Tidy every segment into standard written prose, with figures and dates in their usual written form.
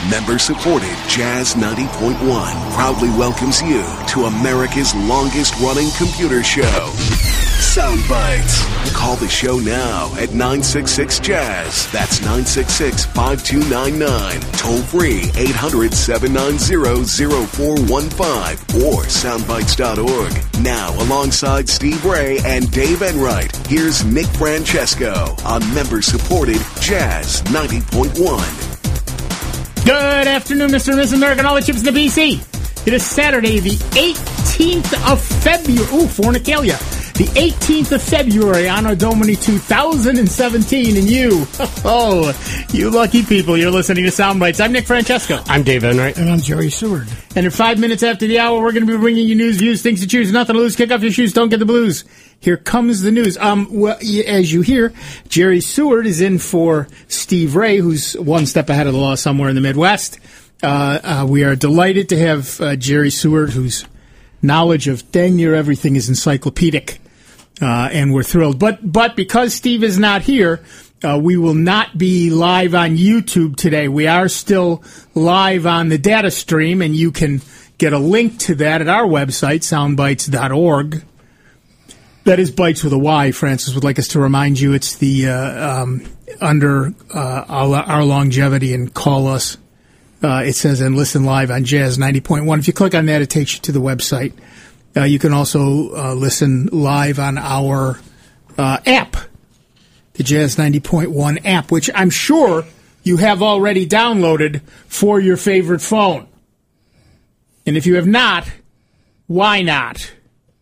Member-supported Jazz 90.1 proudly welcomes you to America's longest-running computer show, Sound Bites. Call the show now at 966-JAZZ. That's 966-5299. Toll-free 800-790-0415 or soundbites.org. Now, alongside Steve Ray and Dave Enright, here's Nick Francesco on member-supported Jazz 90.1. Good afternoon, Mr. and Mrs. America, and all the chips in the BC. It is Saturday, the 18th of February. Ooh, Fornicalia. The 18th of February, Anno Domini 2017, and you lucky people, you're listening to Sound Bites. I'm Nick Francesco. I'm Dave Enright. And I'm Jerry Seward. And in 5 minutes after the hour, we're going to be bringing you news, views, things to choose, nothing to lose. Kick off your shoes, don't get the blues. Here comes the news. Well, as you hear, Jerry Seward is in for Steve Ray, who's one step ahead of the law somewhere in the Midwest. We are delighted to have Jerry Seward, whose knowledge of dang near everything is encyclopedic, and we're thrilled. But because Steve is not here, we will not be live on YouTube today. We are still live on the data stream, and you can get a link to that at our website, soundbites.org. That is Bites with a Y. Francis would like us to remind you it's the under our longevity and call us. It says, and listen live on Jazz 90.1. If you click on that, it takes you to the website. You can also listen live on our app, the Jazz 90.1 app, which I'm sure you have already downloaded for your favorite phone. And if you have not, why not?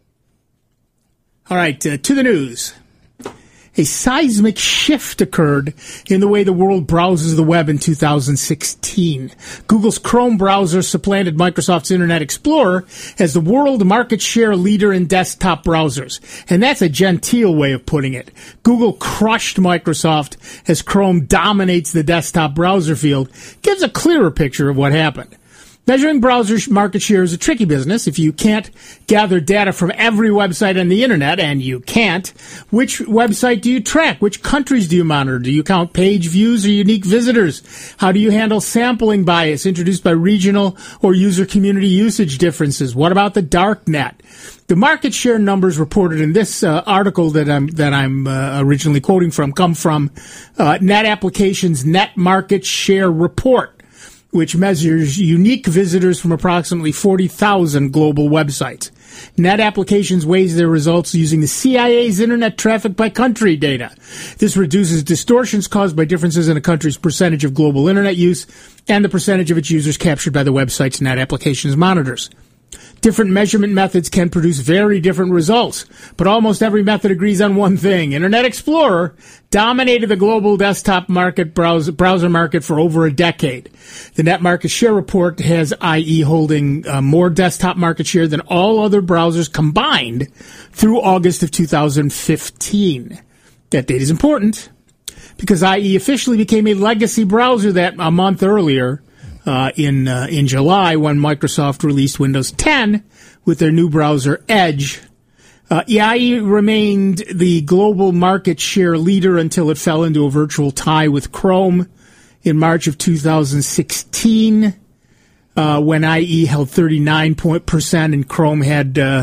All right, to the news. A seismic shift occurred in the way the world browses the web in 2016. Google's Chrome browser supplanted Microsoft's Internet Explorer as the world market share leader in desktop browsers. And that's a genteel way of putting it. Google crushed Microsoft as Chrome dominates the desktop browser field. Gives a clearer picture of what happened. Measuring browser market share is a tricky business. If you can't gather data from every website on the internet, and you can't, which website do you track? Which countries do you monitor? Do you count page views or unique visitors? How do you handle sampling bias introduced by regional or user community usage differences? What about the dark net? The market share numbers reported in this article that I'm originally quoting from come from Net Applications Net Market Share Report, which measures unique visitors from approximately 40,000 global websites. Net Applications weighs their results using the CIA's Internet Traffic by Country data. This reduces distortions caused by differences in a country's percentage of global Internet use and the percentage of its users captured by the website's Net Applications monitors. Different measurement methods can produce very different results, but almost every method agrees on one thing. Internet Explorer dominated the global desktop market browser market for over a decade. The Net Market Share Report has IE holding more desktop market share than all other browsers combined through August of 2015. That date is important because IE officially became a legacy browser that a month earlier, in July, when Microsoft released Windows 10 with their new browser Edge. IE remained the global market share leader until it fell into a virtual tie with Chrome in March of 2016, when IE held 39% and Chrome had IE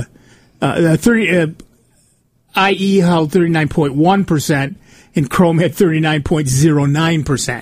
held 39.1% and Chrome had 39.09%.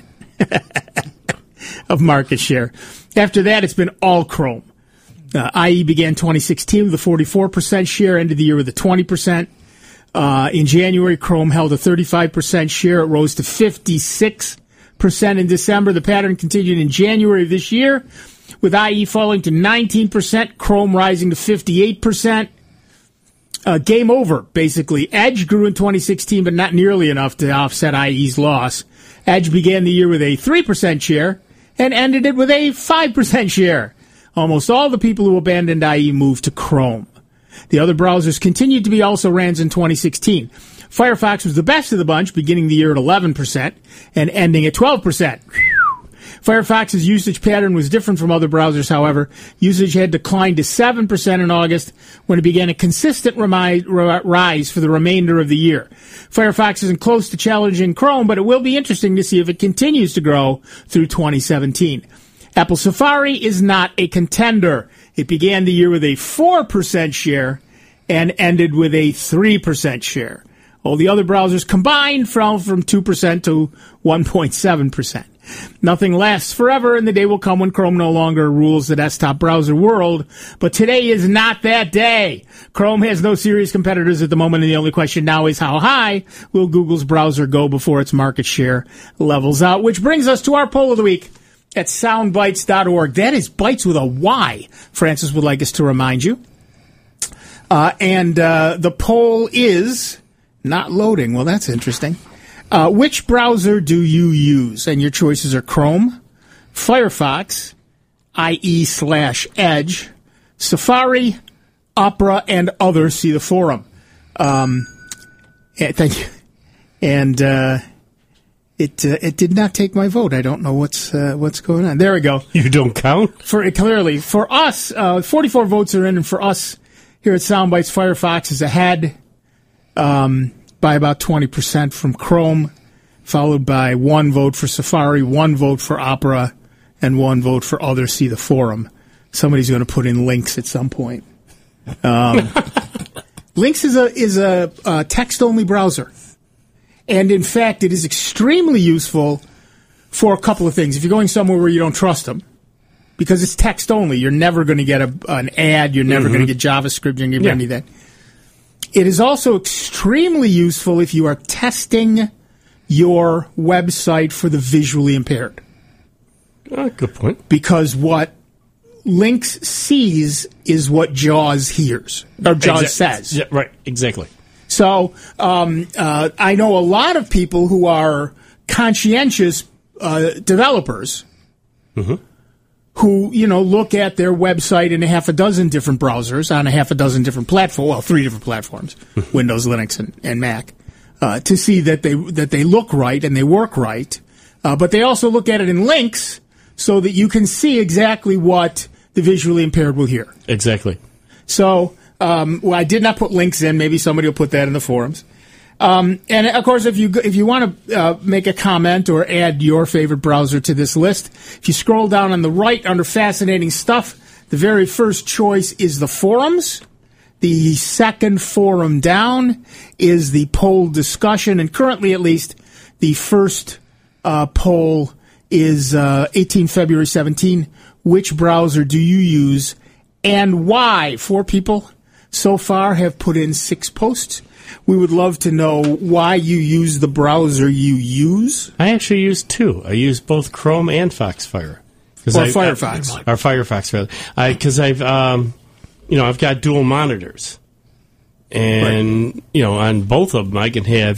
Of market share. After that, it's been all Chrome. IE began 2016 with a 44% share, ended the year with a 20%. In January, Chrome held a 35% share. It rose to 56% in December. The pattern continued in January of this year, with IE falling to 19%, Chrome rising to 58%. Game over, basically. Edge grew in 2016, but not nearly enough to offset IE's loss. Edge began the year with a 3% share and ended it with a 5% share. Almost all the people who abandoned IE moved to Chrome. The other browsers continued to be also rans in 2016. Firefox was the best of the bunch, beginning the year at 11% and ending at 12%. Firefox's usage pattern was different from other browsers, however. Usage had declined to 7% in August when it began a consistent rise for the remainder of the year. Firefox isn't close to challenging Chrome, but it will be interesting to see if it continues to grow through 2017. Apple Safari is not a contender. It began the year with a 4% share and ended with a 3% share. All the other browsers combined fell from 2% to 1.7%. Nothing lasts forever, and the day will come when Chrome no longer rules the desktop browser world. But today is not that day. Chrome has no serious competitors at the moment, and the only question now is how high will Google's browser go before its market share levels out? Which brings us to our poll of the week at soundbites.org. That is bites with a Y, Francis would like us to remind you. The poll is not loading. Well, that's interesting. Which browser do you use? And your choices are Chrome, Firefox, IE/Edge, Safari, Opera, and others. See the forum. Thank you. And it did not take my vote. I don't know what's going on. There we go. You don't count? For us, 44 votes are in, and for us here at Soundbites, Firefox is ahead. By about 20% from Chrome, followed by 1 vote for Safari, 1 vote for Opera, and 1 vote for others. See the forum. Somebody's going to put in Lynx at some point. Lynx is a text-only browser. And, in fact, it is extremely useful for a couple of things. If you're going somewhere where you don't trust them, because it's text-only, you're never going to get an ad, you're never going to get JavaScript, you're going to get any of that. It is also extremely useful if you are testing your website for the visually impaired. Good point. Because what Lynx sees is what JAWS hears, or JAWS says. Yeah, right, exactly. So I know a lot of people who are conscientious developers who, look at their website in a half a dozen different browsers on a half a dozen different platforms, well, 3 different platforms, Windows, Linux, and Mac, to see that they look right and they work right. But they also look at it in Lynx so that you can see exactly what the visually impaired will hear. Exactly. So, I did not put links in. Maybe somebody will put that in the forums. And of course, if you want to make a comment or add your favorite browser to this list, if you scroll down on the right under Fascinating Stuff, the very first choice is the forums. The second forum down is the poll discussion, and currently, at least, the first poll is 18 February 17. Which browser do you use and why? 4 people so far have put in 6 posts. We would love to know why you use the browser you use. I actually use 2. I use both Chrome and Foxfire. Firefox. Or Firefox, rather. Because I've got dual monitors. And, on both of them, I can have,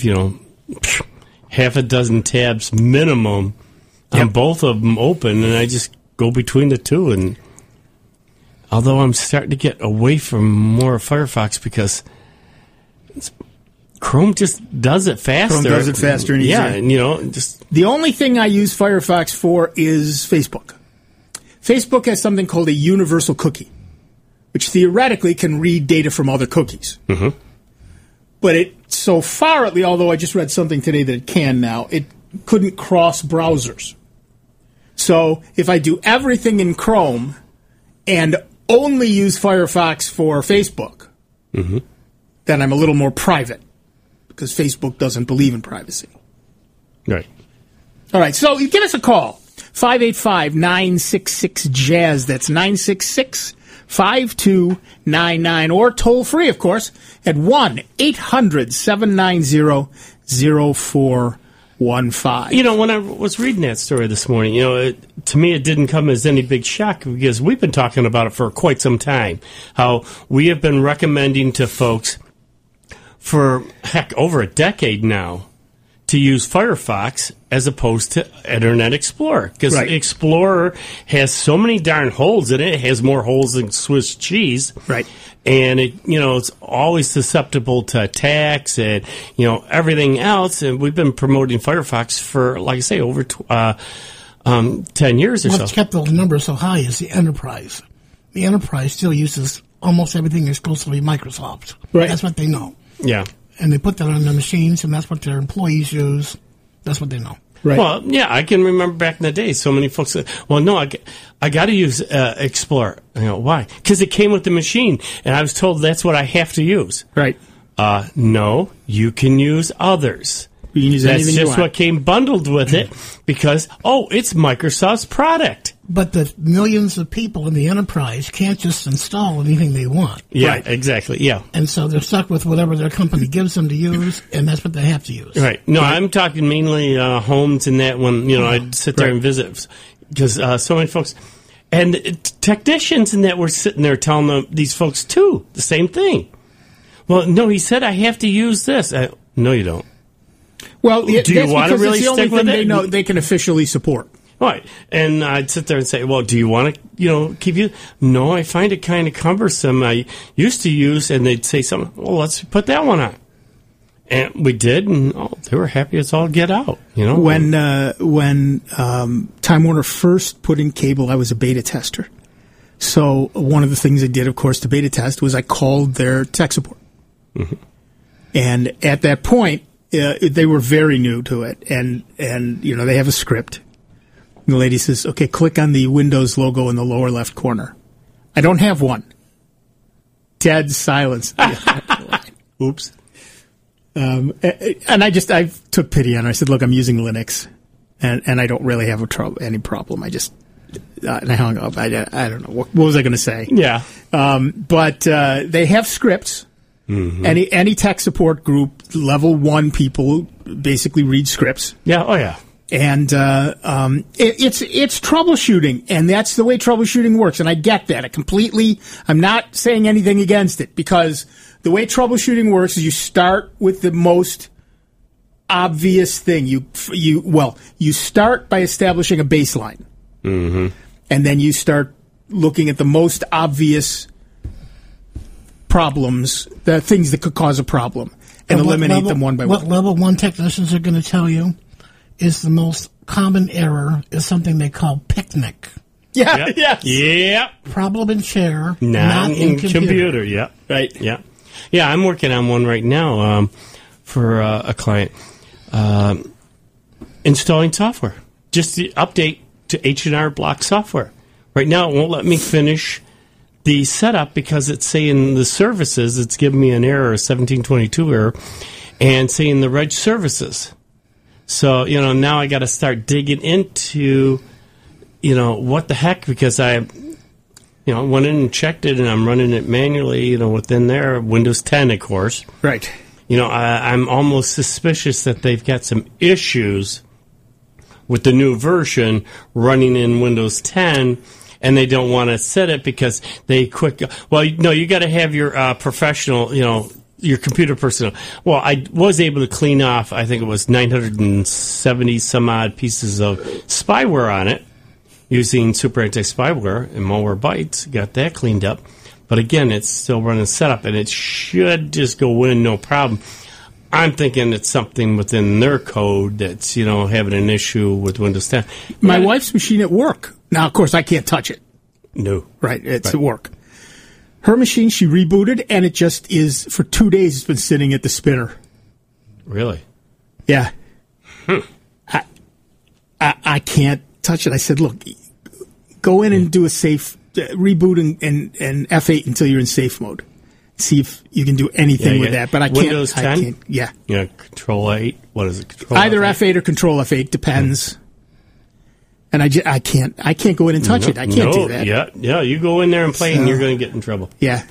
half a dozen tabs minimum on both of them open, and I just go between the 2. And although I'm starting to get away from more Firefox because Chrome just does it faster. Chrome does it faster and easier. Yeah, and just... The only thing I use Firefox for is Facebook. Facebook has something called a universal cookie, which theoretically can read data from other cookies. But although I just read something today that it can now, it couldn't cross browsers. So if I do everything in Chrome and only use Firefox for Facebook, then I'm a little more private because Facebook doesn't believe in privacy. Right. All right, so give us a call. 585-966-JAZZ. That's 966-5299. Or toll free, of course, at 1-800-790-0415. When I was reading that story this morning, to me it didn't come as any big shock because we've been talking about it for quite some time. How we have been recommending to folks for, over a decade now to use Firefox as opposed to Internet Explorer. Because Explorer has so many darn holes in it. It has more holes than Swiss cheese. Right. And it's always susceptible to attacks and, everything else. And we've been promoting Firefox for, like I say, over 10 years or so. What's kept those numbers so high is the enterprise. The enterprise still uses almost everything exclusively Microsoft. Right. That's what they know. Yeah. And they put that on their machines, and that's what their employees use. That's what they know. Right. Well, yeah, I can remember back in the day, so many folks said, well, no, I got to use Explorer. I go, why? Because it came with the machine, and I was told that's what I have to use. Right. No, you can use others. You can use That's anything you just want. what came bundled with it because, it's Microsoft's product. But the millions of people in the enterprise can't just install anything they want. Yeah, Right. exactly. Yeah. And so they're stuck with whatever their company gives them to use, and that's what they have to use. Right. No, I'm talking mainly homes and that when, I'd sit there Right. and visit because so many folks and technicians and that were sitting there telling them, these folks too, the same thing. Well, no, he said I have to use this. No, you don't. Well, Do you that's wanna because really it's the only stick with thing they it? know they can officially support. Right. And I'd sit there and say, well, do you want to, keep you? No, I find it kind of cumbersome. I used to use, and they'd say something, well, let's put that one on. And we did, and they were happy as all get out, When Time Warner first put in cable, I was a beta tester. So one of the things I did, of course, to beta test was I called their tech support. Mm-hmm. And at that point, they were very new to it, and they have a script. And the lady says, "Okay, click on the Windows logo in the lower left corner." I don't have one. Dead silence. Oops. And I took pity on her. I said, "Look, I'm using Linux, and I don't really have any problem. I just." And I hung up. I don't know. What was I going to say? Yeah. But they have scripts. Mm-hmm. Any tech support group, level 1 people basically read scripts. Yeah. Oh, yeah. And it's troubleshooting, and that's the way troubleshooting works. And I get that. I'm not saying anything against it, because the way troubleshooting works is you start with the most obvious thing. You start by establishing a baseline. Mm-hmm. And then you start looking at the most obvious problems, the things that could cause a problem, and eliminate them one by one. What level 1 technicians are going to tell you is the most common error is something they call picnic. Yeah, yes. Yeah. Problem in chair, Not not in computer. Yeah. Right. Yeah. Yeah, I'm working on one right now for a client. Installing software. Just the update to H&R Block software. Right now, it won't let me finish the setup because it's saying the services, it's giving me an error, a 1722 error, and saying the reg services. So, now I got to start digging into, what the heck, because I, went in and checked it, and I'm running it manually, within there, Windows 10, of course. Right. I'm almost suspicious that they've got some issues with the new version running in Windows 10, and they don't want to set it because you got to have your professional, your computer personnel. Well, I was able to clean off, I think it was 970 some odd pieces of spyware on it using Super Anti-Spyware and Malwarebytes. Got that cleaned up. But again, it's still running setup, and it should just go in no problem. I'm thinking it's something within their code that's, having an issue with Windows 10. My wife's machine at work. Now, of course, I can't touch it. No. Right. It's at work. Her machine, she rebooted, and it just is, for 2 days, it's been sitting at the spinner. Really? Yeah. I can't touch it. I said, look, go in and do a safe reboot and F8 until you're in safe mode. See if you can do anything with that. But I can't. Windows 10? I can't. Yeah. Control 8. What is it? Control Either F8? F8 or Control F8 depends. And I can't go in and touch it. I can't do that. Yeah. You go in there and play, and you're going to get in trouble. Yeah.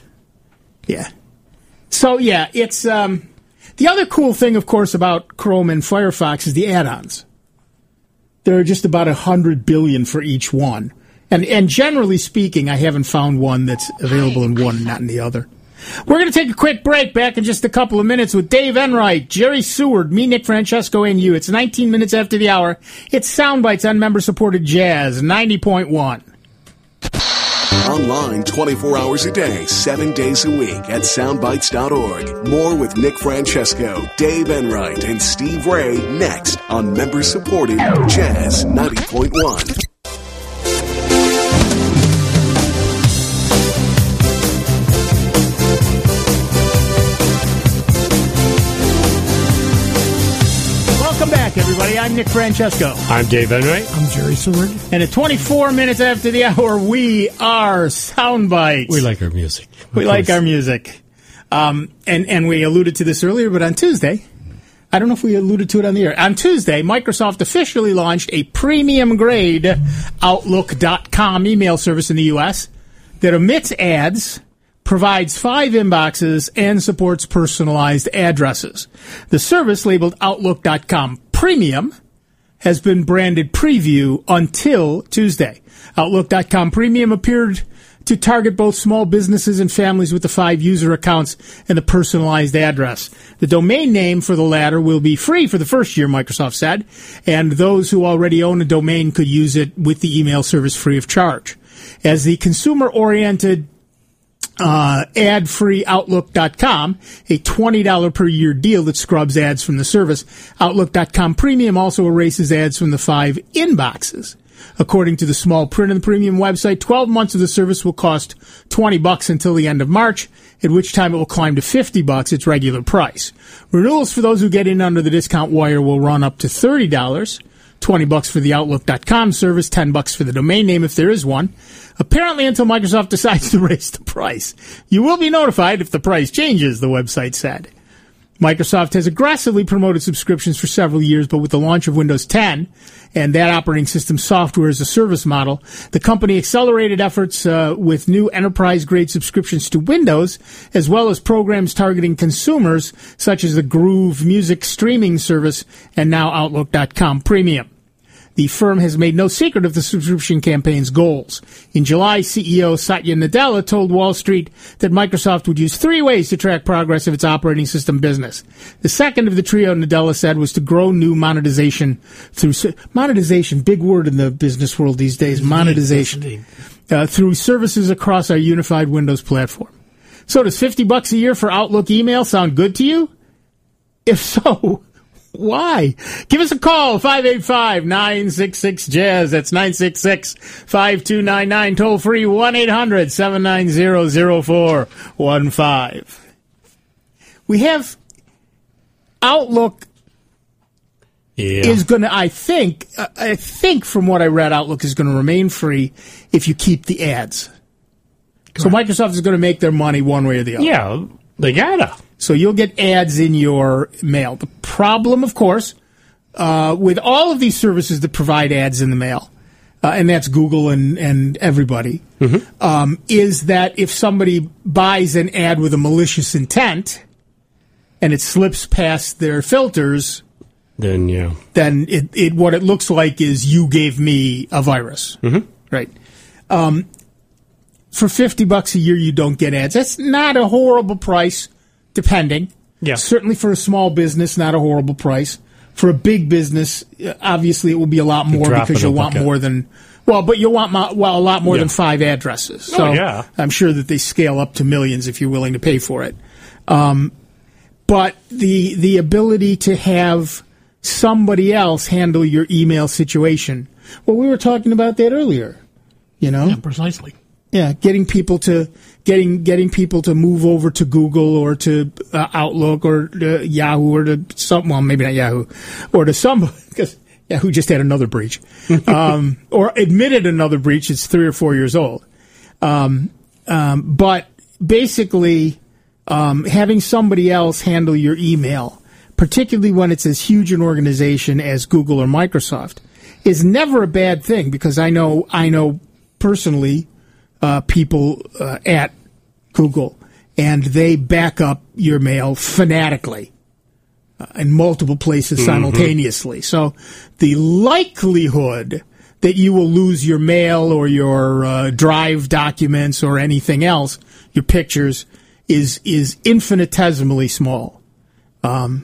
So it's the other cool thing, of course, about Chrome and Firefox is the add-ons. There are just about 100 billion for each one, and generally speaking, I haven't found one that's available in one and not in the other. We're going to take a quick break. Back in just a couple of minutes with Dave Enright, Jerry Seward, me, Nick Francesco, and you. It's 19 minutes after the hour. It's Soundbites on member-supported Jazz 90.1. Online 24 hours a day, 7 days a week at soundbites.org. More with Nick Francesco, Dave Enright, and Steve Ray next on member-supported Jazz 90.1. Welcome back, everybody. I'm Nick Francesco. I'm Dave Enright. I'm Jerry Seward. And at 24 minutes after the hour, we are Soundbites. We like our music. We like our music. And we alluded to this earlier, but on Tuesday, I don't know if we alluded to it on the air. On Tuesday, Microsoft officially launched a premium-grade Outlook.com email service in the U.S. that omits ads, provides 5 inboxes, and supports personalized addresses. The service, labeled Outlook.com Premium, has been branded Preview until Tuesday. Outlook.com Premium appeared to target both small businesses and families with the 5 user accounts and the personalized address. The domain name for the latter will be free for the first year, Microsoft said, and those who already own a domain could use it with the email service free of charge. As the consumer-oriented ad-free Outlook.com, a $20 per year deal that scrubs ads from the service, Outlook.com Premium also erases ads from the 5 inboxes. According to the small print on the premium website, 12 months of the service will cost $20 until the end of March, at which time it will climb to $50, its regular price. Renewals for those who get in under the discount wire will run up to $30, $20 for the Outlook.com service, $10 for the domain name if there is one. Apparently until Microsoft decides to raise the price. You will be notified if the price changes, the website said. Microsoft has aggressively promoted subscriptions for several years, but with the launch of Windows 10 and that operating system software as a service model, the company accelerated efforts with new enterprise-grade subscriptions to Windows, as well as programs targeting consumers, such as the Groove music streaming service and now Outlook.com Premium. The firm has made no secret of the subscription campaign's goals. In July, CEO Satya Nadella told Wall Street that Microsoft would use 3 ways to track progress of its operating system business. The second of the trio, Nadella said, was to grow new monetization through monetization, big word in the business world these days, monetization, through services across our unified Windows platform. So does $50 a year for Outlook email sound good to you? If so, why? Give us a call, 585-966-JAZZ. That's 966-5299. Toll free, 1-800-790-0415. We have Outlook is going to, I think from what I read, Outlook is going to remain free if you keep the ads. Correct. So Microsoft is going to make their money one way or the other. Yeah, they gotta. So you'll get ads in your mail. The problem, of course, with all of these services that provide ads in the mail, and that's Google and everybody, is that if somebody buys an ad with a malicious intent and it slips past their filters, then it what it looks like is you gave me a virus, right? For $50 a year, you don't get ads. That's not a horrible price. Depending. Yeah. Certainly for a small business, not a horrible price. For a big business, obviously it will be a lot more because you'll want more than, but you'll want a lot more than 5 addresses. So I'm sure that they scale up to millions if you're willing to pay for it. But the ability to have somebody else handle your email situation. Well, we were talking about that earlier. Yeah, precisely. Yeah, getting people to move over to Google or to Outlook or to Yahoo or to some, well, maybe not Yahoo, or to some, because Yahoo just had another breach, or admitted another breach. It's 3 or 4 years old. But basically, having somebody else handle your email, particularly when it's as huge an organization as Google or Microsoft, is never a bad thing, because I know personally people at Google, and they back up your mail fanatically in multiple places simultaneously. So the likelihood that you will lose your mail or your Drive documents or anything else, your pictures, is infinitesimally small. So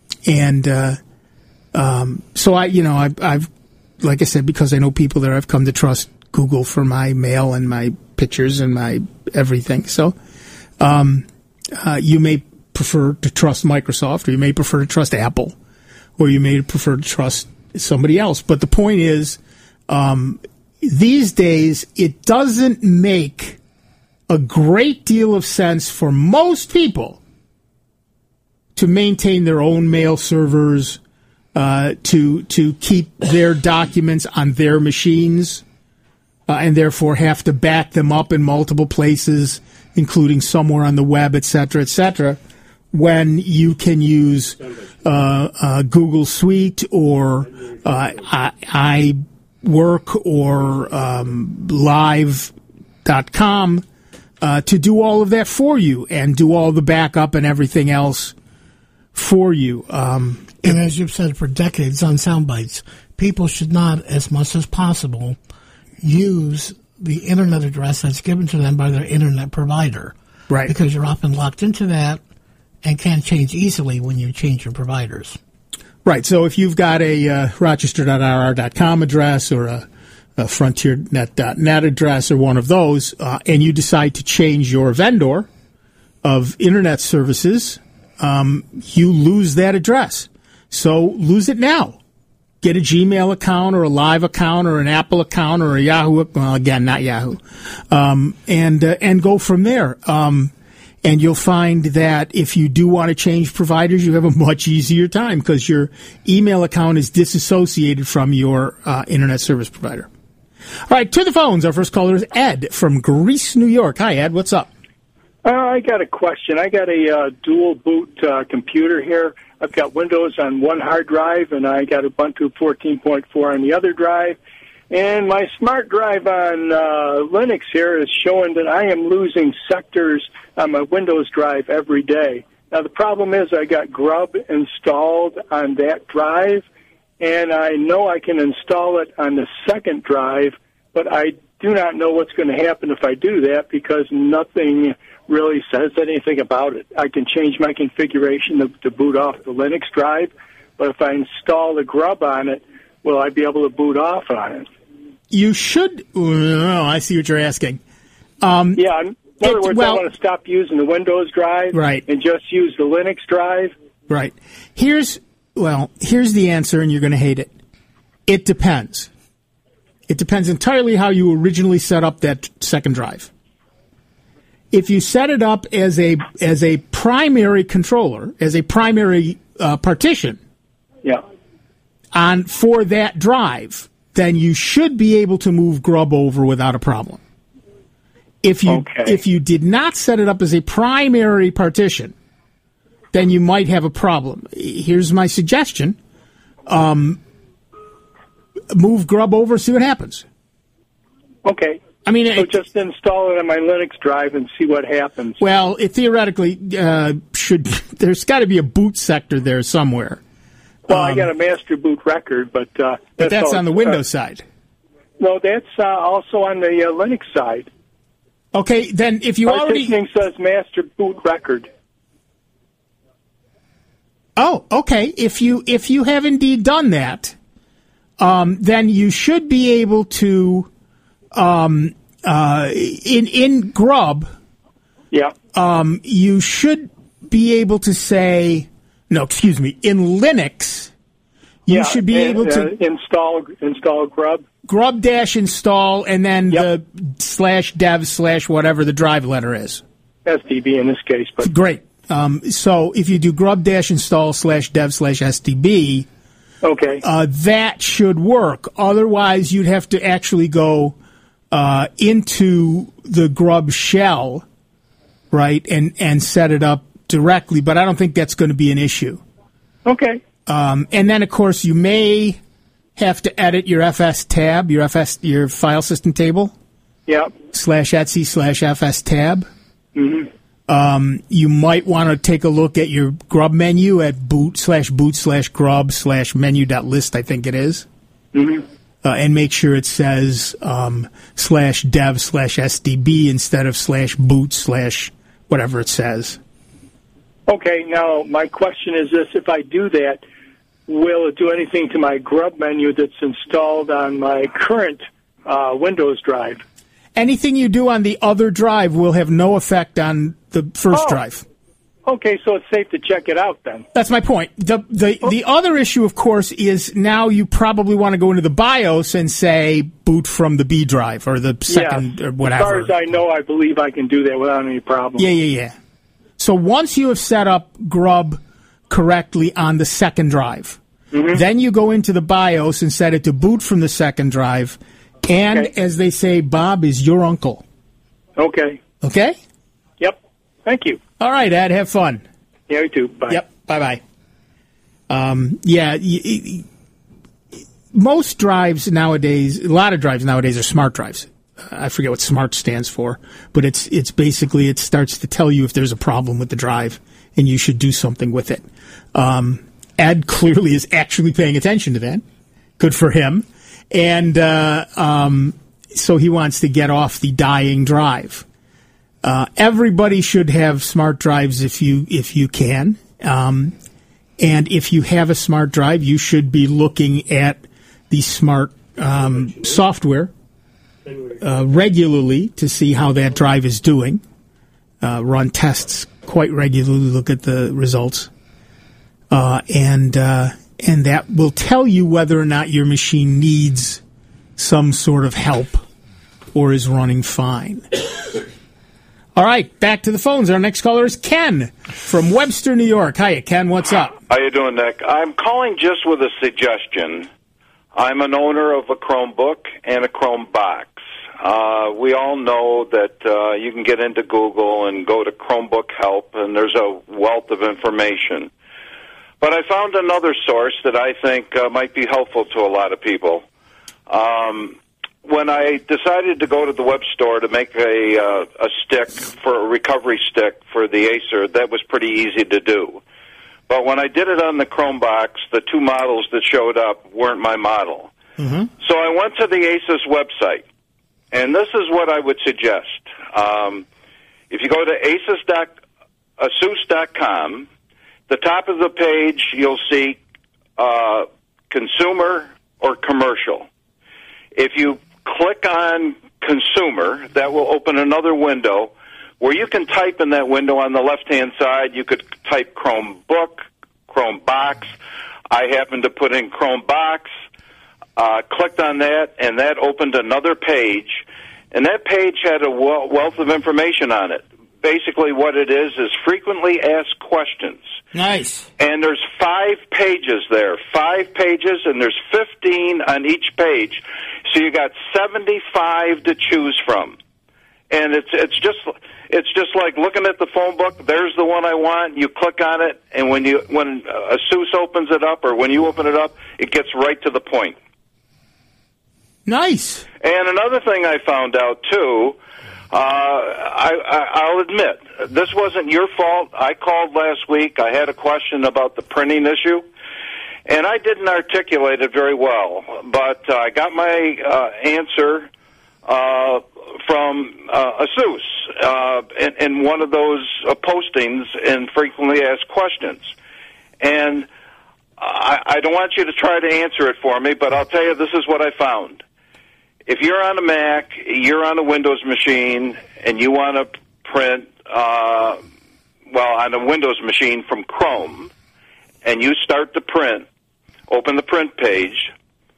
I've like I said, because I know people there, I've come to trust Google for my mail and my pictures and my everything. So you may prefer to trust Microsoft, or you may prefer to trust Apple, or you may prefer to trust somebody else. But the point is, these days, it doesn't make a great deal of sense for most people to maintain their own mail servers to keep their documents on their machines, and therefore have to back them up in multiple places, including somewhere on the web, et cetera, when you can use Google Suite or iWork or Live.com to do all of that for you and do all the backup and everything else for you. And as you've said for decades on Soundbites, people should not, as much as possible, use the internet address that's given to them by their internet provider. Right. Because you're often locked into that and can't change easily when you change your providers. Right. So if you've got a rochester.rr.com address or a frontiernet.net address or one of those, and you decide to change your vendor of internet services, you lose that address. So lose it now. Get a Gmail account or a Live account or an Apple account or a Yahoo. Well, again, not Yahoo, and go from there. And you'll find that if you do want to change providers, you have a much easier time because your email account is disassociated from your internet service provider. All right, to the phones. Our first caller is Ed from Greece, New York. Hi, Ed. What's up? I got a question. I got a dual boot computer here. I've got Windows on one hard drive, and I got Ubuntu 14.4 on the other drive. And my smart drive on Linux here is showing that I am losing sectors on my Windows drive every day. Now, the problem is I got Grub installed on that drive, and I know I can install it on the second drive, but I do not know what's going to happen if I do that because nothing really says anything about it. I can change my configuration to boot off the Linux drive, but if I install the Grub on it, will I be able to boot off on it? You should. Oh, I see what you're asking. Yeah, in other words, I want to stop using the Windows drive and just use the Linux drive. Right. Here's the answer, and you're going to hate it. It depends. It depends entirely how you originally set up that second drive. If you set it up as a primary controller, as a primary partition, for that drive, then you should be able to move Grub over without a problem. If you did not set it up as a primary partition, then you might have a problem. Here's my suggestion. Move Grub over, see what happens. Okay. I mean, so just install it on my Linux drive and see what happens. Well, it theoretically there's got to be a boot sector there somewhere. Well, I got a master boot record, but that's on the Windows side. No, that's also on the Linux side. Okay, then if you Partitioning says master boot record. Oh, okay. If you have indeed done that, then you should be able to in Grub. Yeah. You should be able to say. No, excuse me. In Linux, you should be able to install Grub. Grub-install, and then the /dev/ whatever the drive letter is. SDB in this case, but great. So if you do Grub-install /dev/SDB, that should work. Otherwise, you'd have to actually go into the Grub shell, right, and set it up directly, but I don't think that's going to be an issue. Okay. And then, of course, you may have to edit your FS tab, your file system table. Yeah. /etc/FS tab. Mm-hmm. You might want to take a look at your Grub menu at boot/boot/grub/menu.list, I think it is. Mm-hmm. And make sure it says /dev/SDB instead of /boot/ whatever it says. Okay, now my question is this. If I do that, will it do anything to my Grub menu that's installed on my current Windows drive? Anything you do on the other drive will have no effect on the first drive. Okay, so it's safe to check it out then. That's my point. The other issue, of course, is now you probably want to go into the BIOS and say boot from the B drive or the second or whatever. As far as I know, I believe I can do that without any problem. Yeah. So once you have set up Grub correctly on the second drive, Then you go into the BIOS and set it to boot from the second drive. And, as they say, Bob is your uncle. Okay. Okay? Yep. Thank you. All right, Ed. Have fun. Yeah, you too. Bye. Yep. Bye-bye. Most drives nowadays, a lot of drives nowadays are smart drives. I forget what SMART stands for, but it's basically, it starts to tell you if there's a problem with the drive and you should do something with it. Ed clearly is actually paying attention to that. Good for him. And so he wants to get off the dying drive. Everybody should have smart drives if you can. And if you have a smart drive, you should be looking at the smart software regularly to see how that drive is doing. Run tests quite regularly, look at the results. And that will tell you whether or not your machine needs some sort of help or is running fine. All right, back to the phones. Our next caller is Ken from Webster, New York. Hiya, Ken. What's up? How you doing, Nick? I'm calling just with a suggestion. I'm an owner of a Chromebook and a Chromebox. We all know that you can get into Google and go to Chromebook Help, and there's a wealth of information. But I found another source that I think might be helpful to a lot of people. When I decided to go to the web store to make a stick, for a recovery stick for the Acer, that was pretty easy to do. But when I did it on the Chromebox, the two models that showed up weren't my model. Mm-hmm. So I went to the Asus website, and this is what I would suggest. If you go to asus.com, the top of the page, you'll see consumer or commercial. If you click on consumer, that will open another window where you can type in that window on the left-hand side. You could type Chromebook, Chromebox. I happened to put in Chromebox, clicked on that, and that opened another page. And that page had a wealth of information on it. Basically what it is frequently asked questions. Nice. And there's 5 pages there. 5 pages, and there's 15 on each page. So you got 75 to choose from. And it's just like looking at the phone book. There's the one I want. You click on it, and when Asus opens it up, or when you open it up, it gets right to the point. Nice. And another thing I found out too, I'll admit, this wasn't your fault. I called last week. I had a question about the printing issue, and I didn't articulate it very well. But I got my answer from Asus in one of those postings in frequently asked questions. And I don't want you to try to answer it for me, but I'll tell you this is what I found. If you're on a Mac, you're on a Windows machine, and you want to print, on a Windows machine from Chrome, and you start to print, open the print page,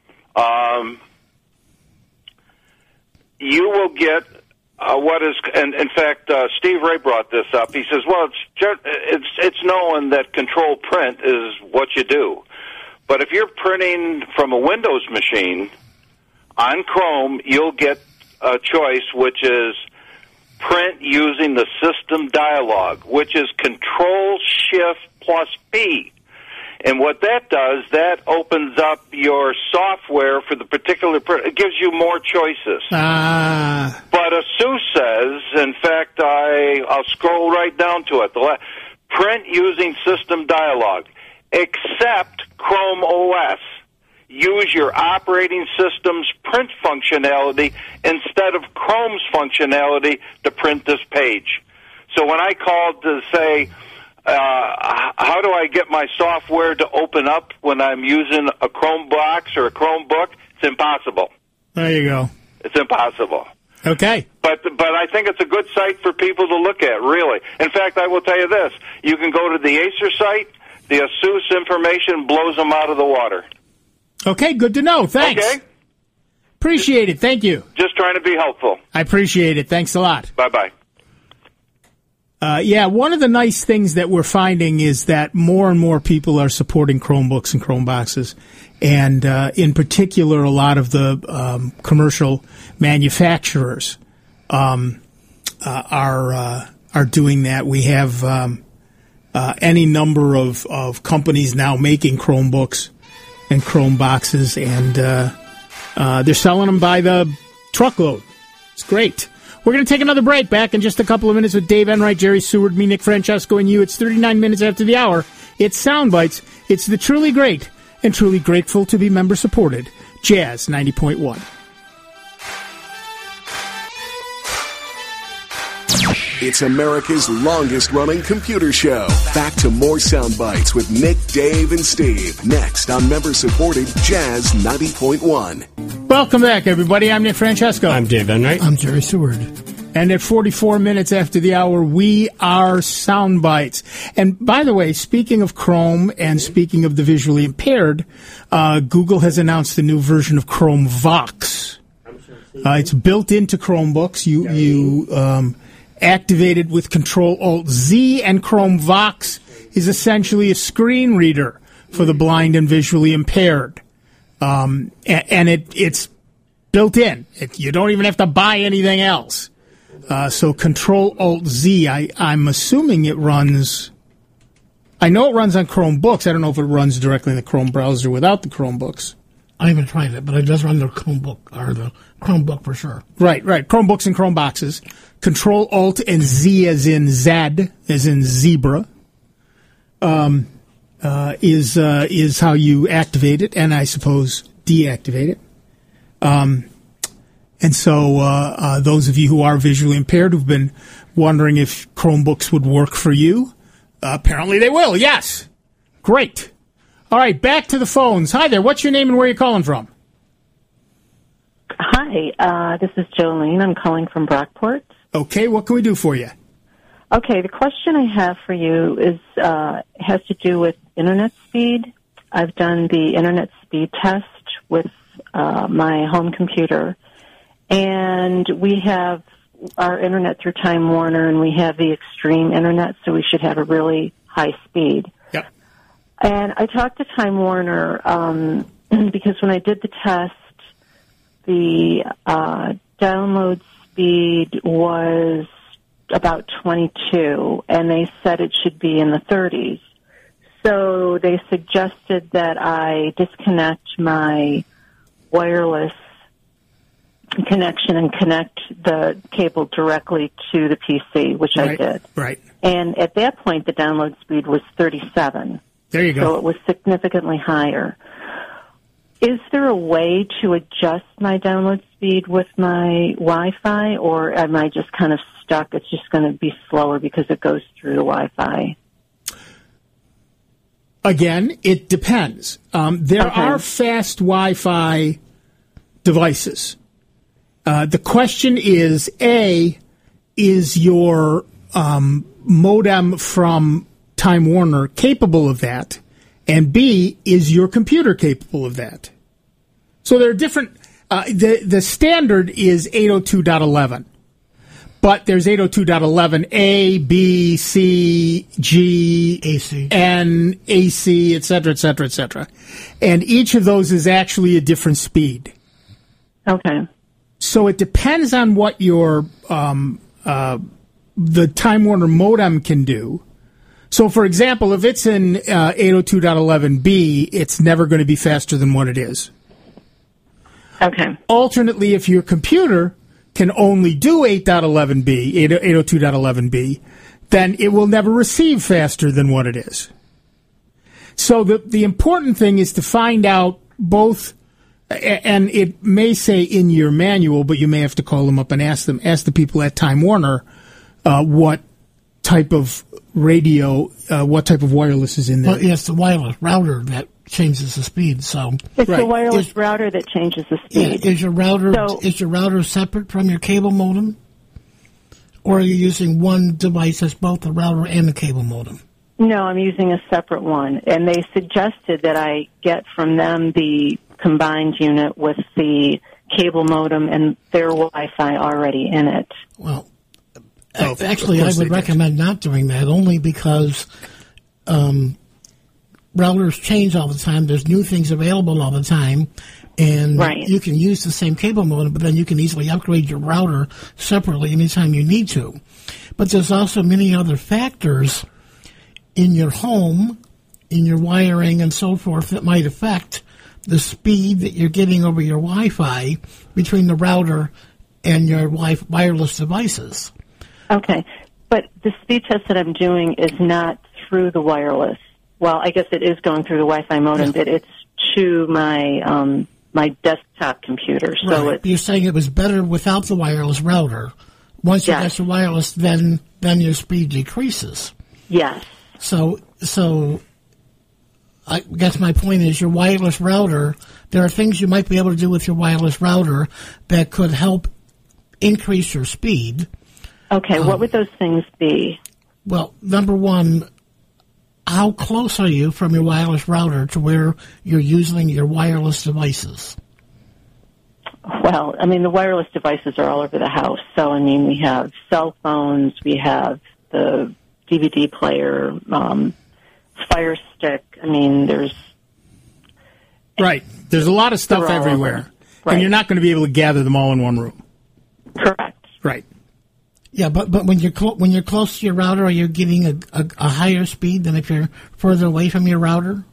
you will get what is, and in fact, Steve Ray brought this up. He says, well, it's known that control print is what you do. But if you're printing from a Windows machine, on Chrome, you'll get a choice, which is print using the system dialog, which is Control-Shift+B. And what that does, that opens up your software for the particular print. It gives you more choices. But Asus says, in fact, I'll scroll right down to it, print using system dialog, except Chrome OS. Use your operating system's print functionality instead of Chrome's functionality to print this page. So when I called to say, how do I get my software to open up when I'm using a Chromebox or a Chromebook, it's impossible. There you go. It's impossible. Okay. But I think it's a good site for people to look at, really. In fact, I will tell you this. You can go to the Acer site. The Asus information blows them out of the water. Okay, good to know. Thanks. Okay. Appreciate it. Thank you. Just trying to be helpful. I appreciate it. Thanks a lot. Bye-bye. One of the nice things that we're finding is that more and more people are supporting Chromebooks and Chromeboxes. And in particular, a lot of the commercial manufacturers are doing that. We have any number of companies now making Chromebooks and Chromeboxes, and they're selling them by the truckload. It's great. We're going to take another break. Back in just a couple of minutes with Dave Enright, Jerry Seward, me, Nick Francesco, and you. It's 39 minutes after the hour. It's Soundbites. It's the truly great and truly grateful to be member-supported Jazz 90.1. It's America's longest-running computer show. Back to more Soundbites with Nick, Dave, and Steve. Next on member-supported Jazz 90.1. Welcome back, everybody. I'm Nick Francesco. I'm Dave Enright. I'm Jerry Seward. And at 44 minutes after the hour, we are Soundbites. And by the way, speaking of Chrome and speaking of the visually impaired, Google has announced the new version of Chrome Vox. It's built into Chromebooks. You activate it with Control-Alt-Z, and Chrome Vox is essentially a screen reader for the blind and visually impaired. And it's built in. You don't even have to buy anything else. So Control-Alt-Z, I'm assuming it runs... I know it runs on Chromebooks. I don't know if it runs directly in the Chrome browser without the Chromebooks. I haven't tried it, but it does run the Chromebook, or the Chromebook for sure. Right. Chromebooks and Chromeboxes. Control-Alt and Z as in Zed, as in zebra, is how you activate it, and I suppose deactivate it. And so those of you who are visually impaired who've been wondering if Chromebooks would work for you, apparently they will, yes. Great. All right, back to the phones. Hi there, what's your name and where are you calling from? Hi, this is Jolene. I'm calling from Brockport. Okay, what can we do for you? Okay, the question I have for you is has to do with internet speed. I've done the internet speed test with my home computer, and we have our internet through Time Warner, and we have the extreme internet, so we should have a really high speed. Yep. And I talked to Time Warner because when I did the test, the download speed was about 22, and they said it should be in the 30s. So they suggested that I disconnect my wireless connection and connect the cable directly to the PC, which I did. Right. And at that point, the download speed was 37. There you go. So it was significantly higher. Is there a way to adjust my download speed with my Wi-Fi, or am I just kind of stuck? It's just going to be slower because it goes through the Wi-Fi. Again, it depends. There are fast Wi-Fi devices. The question is, A, is your modem from Time Warner capable of that? And B, is your computer capable of that? So there are different... the standard is 802.11. But there's 802.11a, b, c, g, AC. n, AC, et cetera, et cetera, et cetera. And each of those is actually a different speed. Okay. So it depends on what your the Time Warner modem can do. So, for example, if it's in 802.11b, it's never going to be faster than what it is. Okay. Alternately, if your computer can only do 8.11b, 802.11b, then it will never receive faster than what it is. So the important thing is to find out both, and it may say in your manual, but you may have to call them up and ask the people at Time Warner what type of radio, what type of wireless is in there. Well, yes, the wireless router that changes the speed. So it's the wireless router that changes the speed. Yeah, is your router separate from your cable modem, or are you using one device that's both the router and the cable modem? No, I'm using a separate one, and they suggested that I get from them the combined unit with the cable modem and their Wi-Fi already in it. Well, Actually, I would recommend not doing that, only because routers change all the time. There's new things available all the time. And you can use the same cable modem, but then you can easily upgrade your router separately anytime you need to. But there's also many other factors in your home, in your wiring and so forth, that might affect the speed that you're getting over your Wi-Fi between the router and your wireless devices. Okay, but the speed test that I'm doing is not through the wireless. Well, I guess it is going through the Wi-Fi modem, but it's to my my desktop computer. So you're saying it was better without the wireless router. Once you get your wireless, then your speed decreases. Yes. So I guess my point is your wireless router, there are things you might be able to do with your wireless router that could help increase your speed. Okay, what would those things be? Well, number one, how close are you from your wireless router to where you're using your wireless devices? Well, I mean, the wireless devices are all over the house. So, I mean, we have cell phones, we have the DVD player, Fire Stick. I mean, there's... Right. There's a lot of stuff everywhere. And you're not going to be able to gather them all in one room. Correct. Right. Yeah, but when you're close to your router, are you getting a higher speed than if you're further away from your router?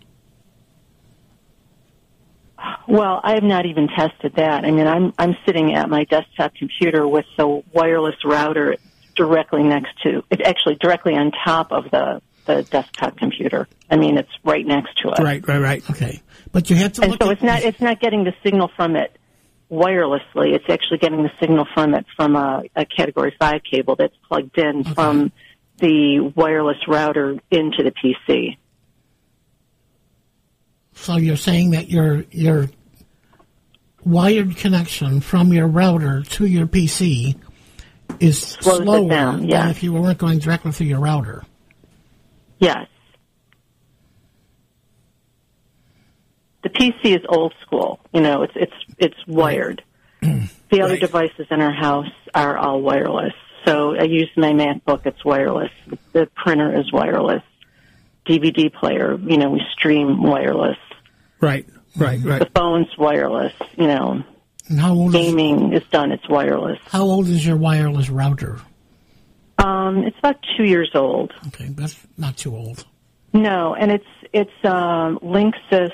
Well, I have not even tested that. I mean, I'm sitting at my desktop computer with the wireless router directly directly on top of the desktop computer. I mean, it's right next to it. Right. Okay, but you have to. And so it's not getting the signal from it wirelessly. It's actually getting the signal from it from a Category 5 cable that's plugged in from the wireless router into the PC. So you're saying that your wired connection from your router to your PC is slower than if you weren't going directly through your router. Yes. The PC is old school. You know, it's wired. The other devices in our house are all wireless. So I use my MacBook, it's wireless. The printer is wireless. DVD player, you know, we stream wireless. Right. The phone's wireless, you know. And how old gaming is done, it's wireless. How old is your wireless router? It's about 2 years old. Okay, that's not too old. No, and it's Linksys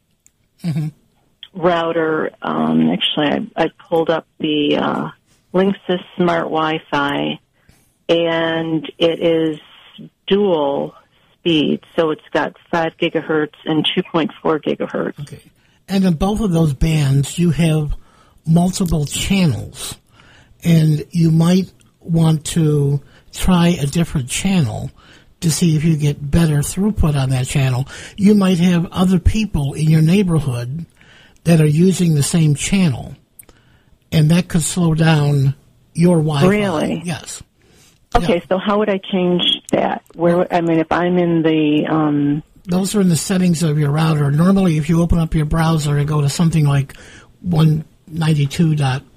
router. Actually, I pulled up the Linksys Smart Wi-Fi, and it is dual speed, so it's got 5 gigahertz and 2.4 gigahertz. Okay, and in both of those bands, you have multiple channels, and you might want to try a different channel to see if you get better throughput on that channel. You might have other people in your neighborhood that are using the same channel, and that could slow down your Wi-Fi. Really? Yes. Okay, so how would I change that? If I'm in the... Those are in the settings of your router. Normally, if you open up your browser and go to something like 192.168.1.1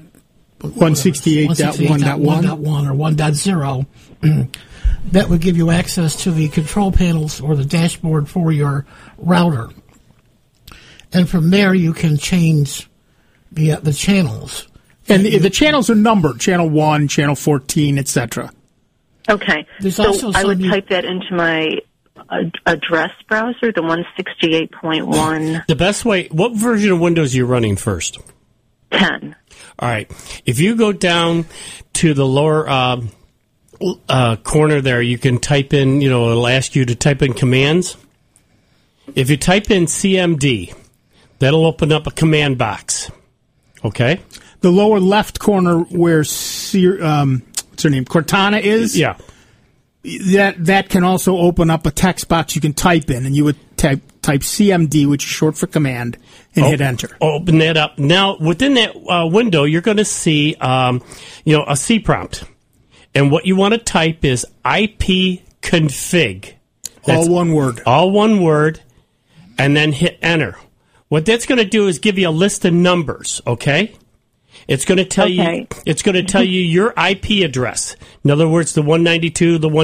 or 1.0, that would give you access to the control panels or the dashboard for your router. And from there, you can change the channels. And the channels are numbered, channel 1, channel 14, etc. Okay. So I would type that into my address browser, the 168.1. The best way, what version of Windows are you running first? 10. All right. If you go down to the lower corner there, you can type in, it'll ask you to type in commands. If you type in CMD, that'll open up a command box. Okay? The lower left corner where what's her name? Cortana is? Yeah. That can also open up a text box you can type in, and you would type CMD, which is short for command, and hit enter. Open that up. Now, within that window, you're going to see a C prompt. And what you want to type is ipconfig. That's all one word, and then hit enter. What that's going to do is give you a list of numbers, okay? It's going to tell you. It's going to tell you your IP address. In other words, the 192, the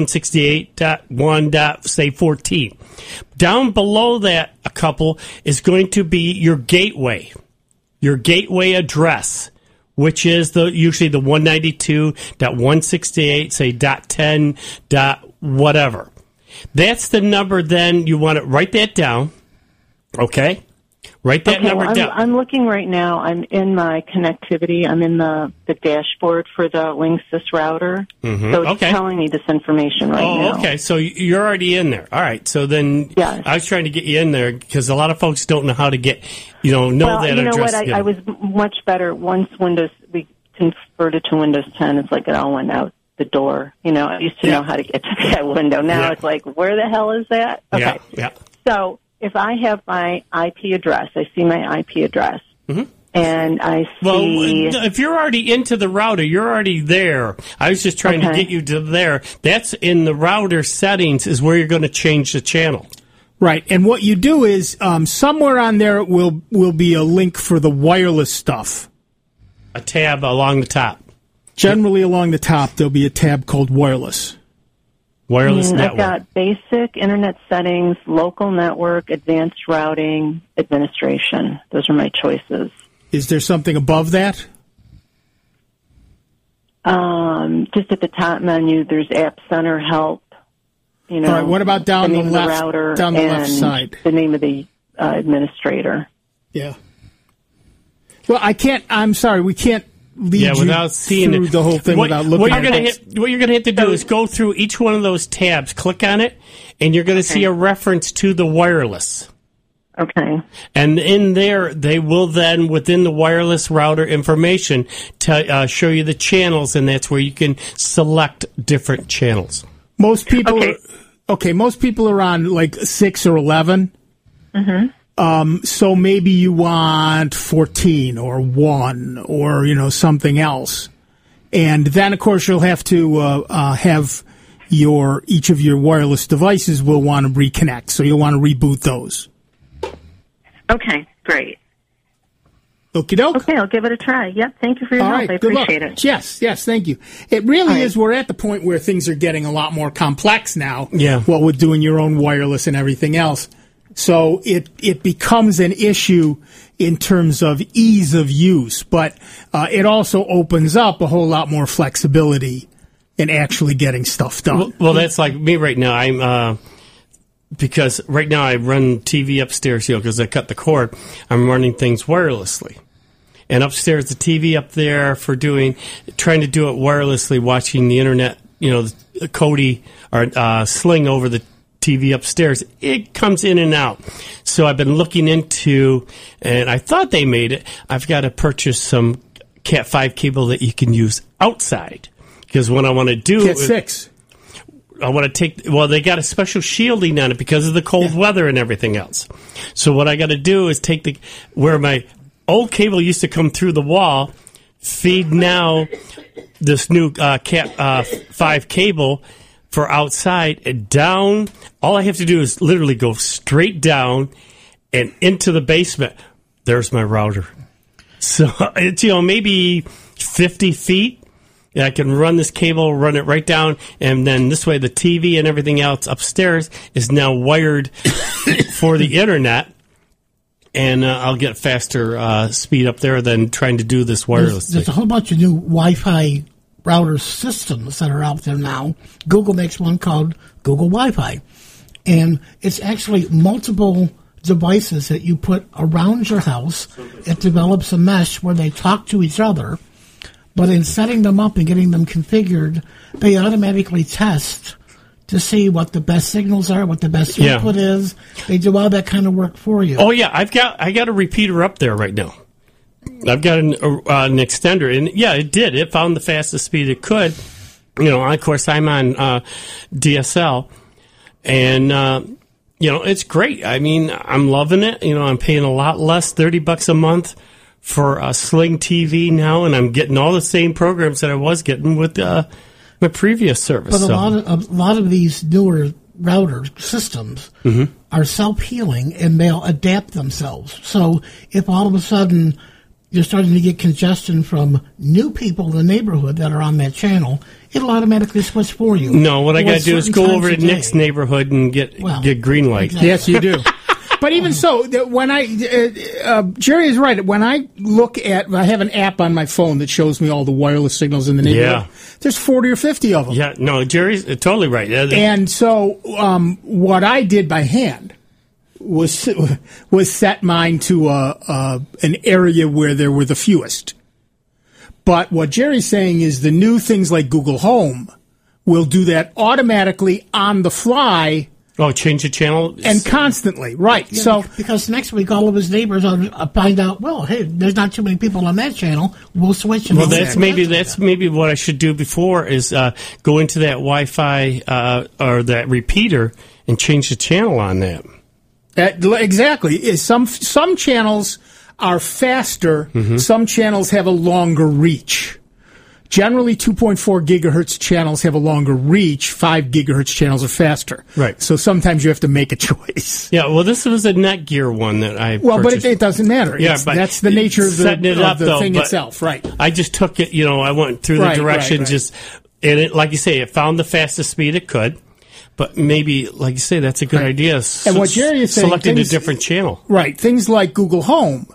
168.1.14. Down below that, a couple is going to be your gateway address, which is usually the 192.168, say .10. Whatever. That's the number. Then you want to write that down. Okay. Write that number down. I'm looking right now. I'm in my connectivity. I'm in the dashboard for the Linksys router. Mm-hmm. So it's telling me this information right now. Oh, okay. So you're already in there. All right. So then I was trying to get you in there because a lot of folks don't know how to get, that address. You know what? I was much better once we converted to Windows 10. It's like it all went out the door. I used to know how to get to that window. Now it's like, where the hell is that? Okay. Yeah. So if I have my IP address, I see my IP address, and I see... Well, if you're already into the router, you're already there. I was just trying to get you to there. That's in the router settings is where you're going to change the channel. Right, and what you do is somewhere on there will be a link for the wireless stuff. A tab along the top. Generally along the top, there'll be a tab called wireless. Wireless network. I've got basic internet settings, local network, advanced routing, administration. Those are my choices. Is there something above that? Just at the top menu, there's App Center, Help. All right. What about down the left? Router down the left side. The name of the administrator. Yeah. Well, I can't. I'm sorry. We can't lead without seeing through the whole thing without looking at it. What you're going to have to do is go through each one of those tabs, click on it, and you're going to see a reference to the wireless. Okay. And in there, they will then, within the wireless router information, show you the channels, and that's where you can select different channels. Most people most people are on like 6 or 11. Mm-hmm. So maybe you want 14 or 1 or, something else. And then, of course, you'll have to have each of your wireless devices will want to reconnect. So you'll want to reboot those. Okay, great. Okie doke. Okay, I'll give it a try. Yep, thank you for your help. I appreciate it. Yes, thank you. It really is. We're at the point where things are getting a lot more complex now. Yeah. Well, with doing your own wireless and everything else. So it becomes an issue in terms of ease of use, but it also opens up a whole lot more flexibility in actually getting stuff done. Well, that's like me right now. I'm because right now I run TV upstairs, because I cut the cord. I'm running things wirelessly. And upstairs, the TV up there for trying to do it wirelessly, watching the internet, Kodi or Sling over the TV upstairs, it comes in and out. So I've been looking into, and I thought they made it, I've got to purchase some Cat 5 cable that you can use outside. Because what I want to do... Cat 6. I want to they got a special shielding on it because of the cold weather and everything else. So what I got to do is take where my old cable used to come through the wall, feed now this new Cat 5 cable for outside and down. All I have to do is literally go straight down and into the basement. There's my router. So it's, maybe 50 feet. I can run this cable, run it right down, and then this way the TV and everything else upstairs is now wired for the internet, and I'll get faster speed up there than trying to do this wireless. There's a whole bunch of new Wi-Fi router systems that are out there now. Google makes one called Google Wi-Fi, and it's actually multiple devices that you put around your house. It develops a mesh where they talk to each other. But in setting them up and getting them configured, they automatically test to see what the best signals are, what the best input is. They do all that kind of work for you. Oh yeah, I got a repeater up there right now. I've got an extender, and it did. It found the fastest speed it could. Of course, I'm on DSL, and it's great. I mean, I'm loving it. I'm paying a lot less, $30 a month. For a Sling TV now, and I'm getting all the same programs that I was getting with my previous service. But a lot of these newer router systems are self-healing, and they'll adapt themselves. So if all of a sudden you're starting to get congestion from new people in the neighborhood that are on that channel, it'll automatically switch for you. No, what I got to do is go over to Nick's neighborhood and get green light. Exactly. Yes, you do. But even so, when Jerry is right. When I I have an app on my phone that shows me all the wireless signals in the neighborhood. Yeah. There's 40 or 50 of them. Yeah, no, Jerry's totally right. And so what I did by hand was set mine to an area where there were the fewest. But what Jerry's saying is the new things like Google Home will do that automatically on the fly. Oh, change the channel? And constantly, right. Yeah, so because next week all of his neighbors will find out, well, hey, there's not too many people on that channel. We'll switch. Well, that's maybe what I should do before is go into that Wi-Fi or that repeater and change the channel on that. Exactly. Some channels are faster. Mm-hmm. Some channels have a longer reach. Generally, 2.4 gigahertz channels have a longer reach. 5 gigahertz channels are faster. Right. So sometimes you have to make a choice. Yeah, well, this was a Netgear one that I purchased. But it doesn't matter. Yeah, but that's the nature of the thing itself. Right. I just took it, I went through the directions, and it, like you say, it found the fastest speed it could. But maybe, like you say, that's a good idea. And what Jerry is saying, selecting a different channel. Right. Things like Google Home.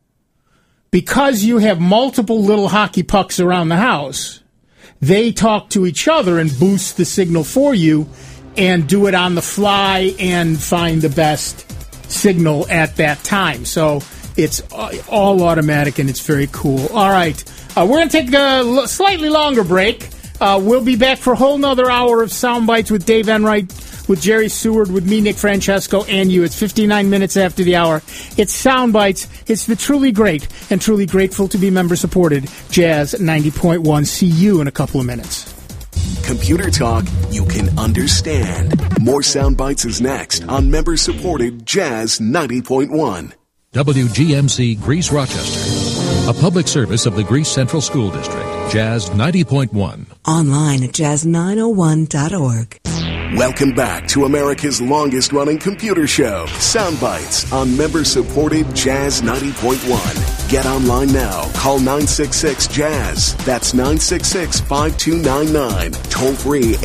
Because you have multiple little hockey pucks around the house, they talk to each other and boost the signal for you and do it on the fly and find the best signal at that time. So it's all automatic and it's very cool. All right. We're going to take a slightly longer break. We'll be back for a whole nother hour of Sound Bites with Dave Enright, with Jerry Seward, with me, Nick Francesco, and you. It's 59 minutes after the hour. It's Sound Bites. It's the truly great and truly grateful to be member-supported Jazz 90.1. See you in a couple of minutes. Computer talk you can understand. More Sound Bites is next on member-supported Jazz 90.1. WGMC Greece Rochester, a public service of the Greece Central School District. Jazz 90.1. Online at jazz901.org. Welcome back to America's longest-running computer show, Sound Bites, on member-supported Jazz 90.1. Get online now. Call 966-JAZZ. That's 966-5299. Toll-free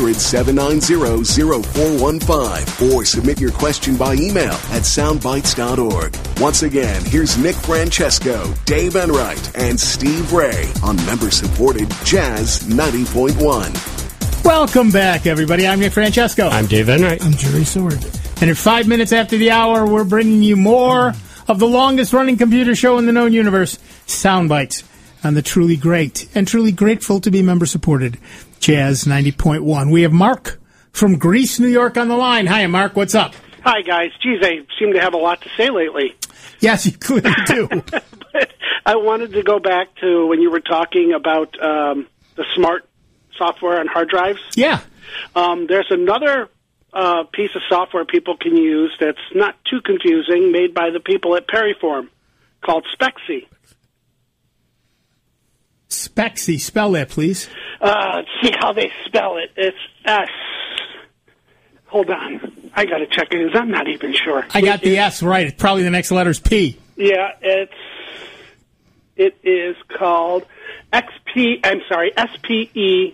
800-790-0415. Or submit your question by email at soundbites.org. Once again, here's Nick Francesco, Dave Enright, and Steve Ray on member-supported Jazz 90.1. Welcome back, everybody. I'm Nick Francesco. I'm Dave Enright. I'm Jerry Seward. And at 5 minutes after the hour, we're bringing you more of the longest-running computer show in the known universe, Sound Bites, on the truly great and truly grateful to be member-supported Jazz 90.1. We have Mark from Greece, New York on the line. Hi, Mark. What's up? Hi, guys. Geez, I seem to have a lot to say lately. Yes, you clearly do. But I wanted to go back to when you were talking about the smart software on hard drives. Yeah. There's another piece of software people can use that's not too confusing, made by the people at Periform, called Spexy. Spexy. Spell that, please. Let's see how they spell it. It's S. Hold on. I got to check it. I'm not even sure. I got the S right. It's probably the next letter's P. Yeah, it is called SPECCY.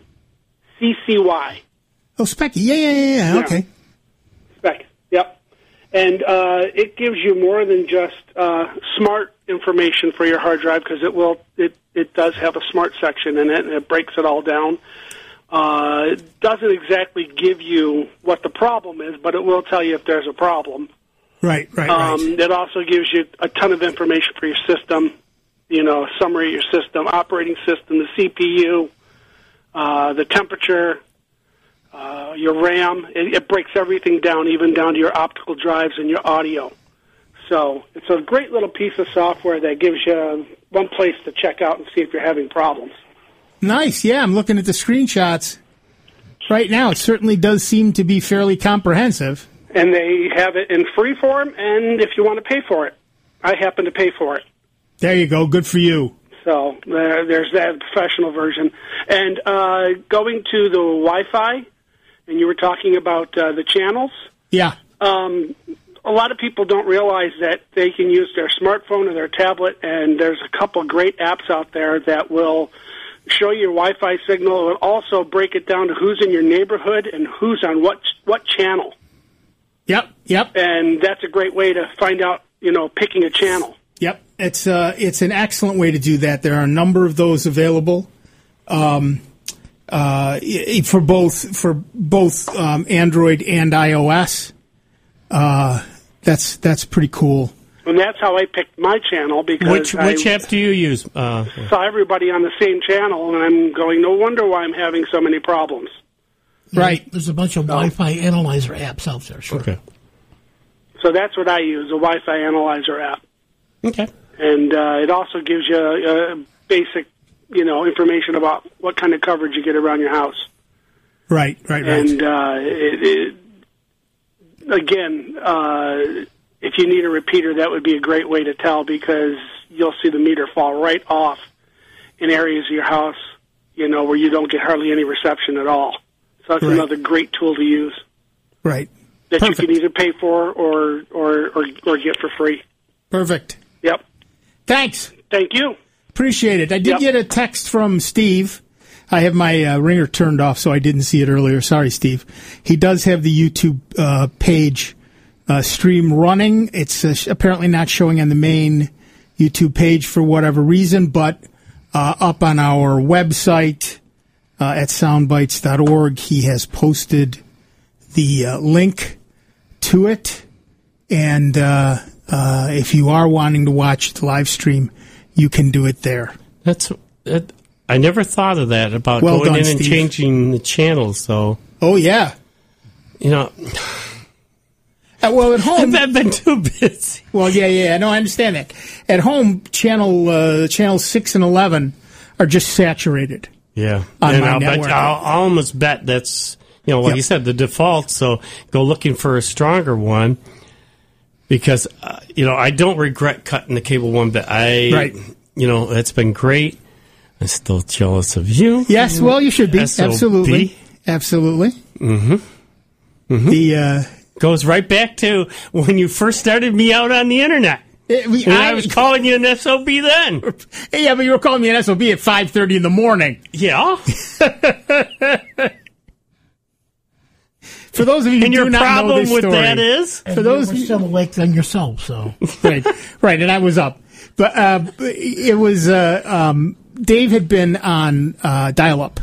Oh, Specky. Yeah. Okay. Spec. Yep. And it gives you more than just smart information for your hard drive, because it does have a smart section in it, and it breaks it all down. It doesn't exactly give you what the problem is, but it will tell you if there's a problem. Right. It also gives you a ton of information for your system, a summary of your system, operating system, the CPU, the temperature, your RAM. It breaks everything down, even down to your optical drives and your audio. So it's a great little piece of software that gives you one place to check out and see if you're having problems. Nice. Yeah, I'm looking at the screenshots right now. It certainly does seem to be fairly comprehensive. And they have it in free form, and if you want to pay for it. I happen to pay for it. There you go. Good for you. So there's that professional version. And going to the Wi-Fi, and you were talking about the channels. Yeah. a lot of people don't realize that they can use their smartphone or their tablet, and there's a couple great apps out there that will show your Wi-Fi signal. It will also break it down to who's in your neighborhood and who's on what channel. Yep. And that's a great way to find out, picking a channel. Yep. It's an excellent way to do that. There are a number of those available for both Android and iOS. That's pretty cool. And that's how I picked my channel, because which app do you use? Saw everybody on the same channel, and I'm going, no wonder why I'm having so many problems. Right. There's a bunch of Wi-Fi analyzer apps out there. Sure. Okay. So that's what I use, a Wi-Fi analyzer app. Okay. And it also gives you basic, information about what kind of coverage you get around your house. Right. And again, if you need a repeater, that would be a great way to tell, because you'll see the meter fall right off in areas of your house, where you don't get hardly any reception at all. So that's another great tool to use. Right. That Perfect. you can either pay for or get for free. Perfect. Yep. Thanks. Thank you. Appreciate it. I did get a text from Steve. I have my ringer turned off, so I didn't see it earlier. Sorry, Steve. He does have the YouTube page stream running. It's apparently not showing on the main YouTube page for whatever reason, but up on our website at soundbites.org, he has posted the link to it. And if you are wanting to watch the live stream, you can do it there. I never thought of that about going in and changing the channels. So. Oh yeah. Well, at home I've been too busy. Well, yeah. No, I understand that. At home, channels 6 and 11 are just saturated. Yeah, on and my network. I'll almost bet that's like you said, the default. So go looking for a stronger one, because I don't regret cutting the cable one bit. It's been great. I'm still jealous of you. Yes, well, you should be. SOB. Absolutely. Mm-hmm. The goes right back to when you first started me out on the internet. I was calling you an SOB then. Yeah, but you were calling me an SOB at 5:30 in the morning. Yeah. For those of you who do not know this story, and your problem with that is, for those you were still awake than yourself. So right, and I was up, but it was Dave had been on dial-up,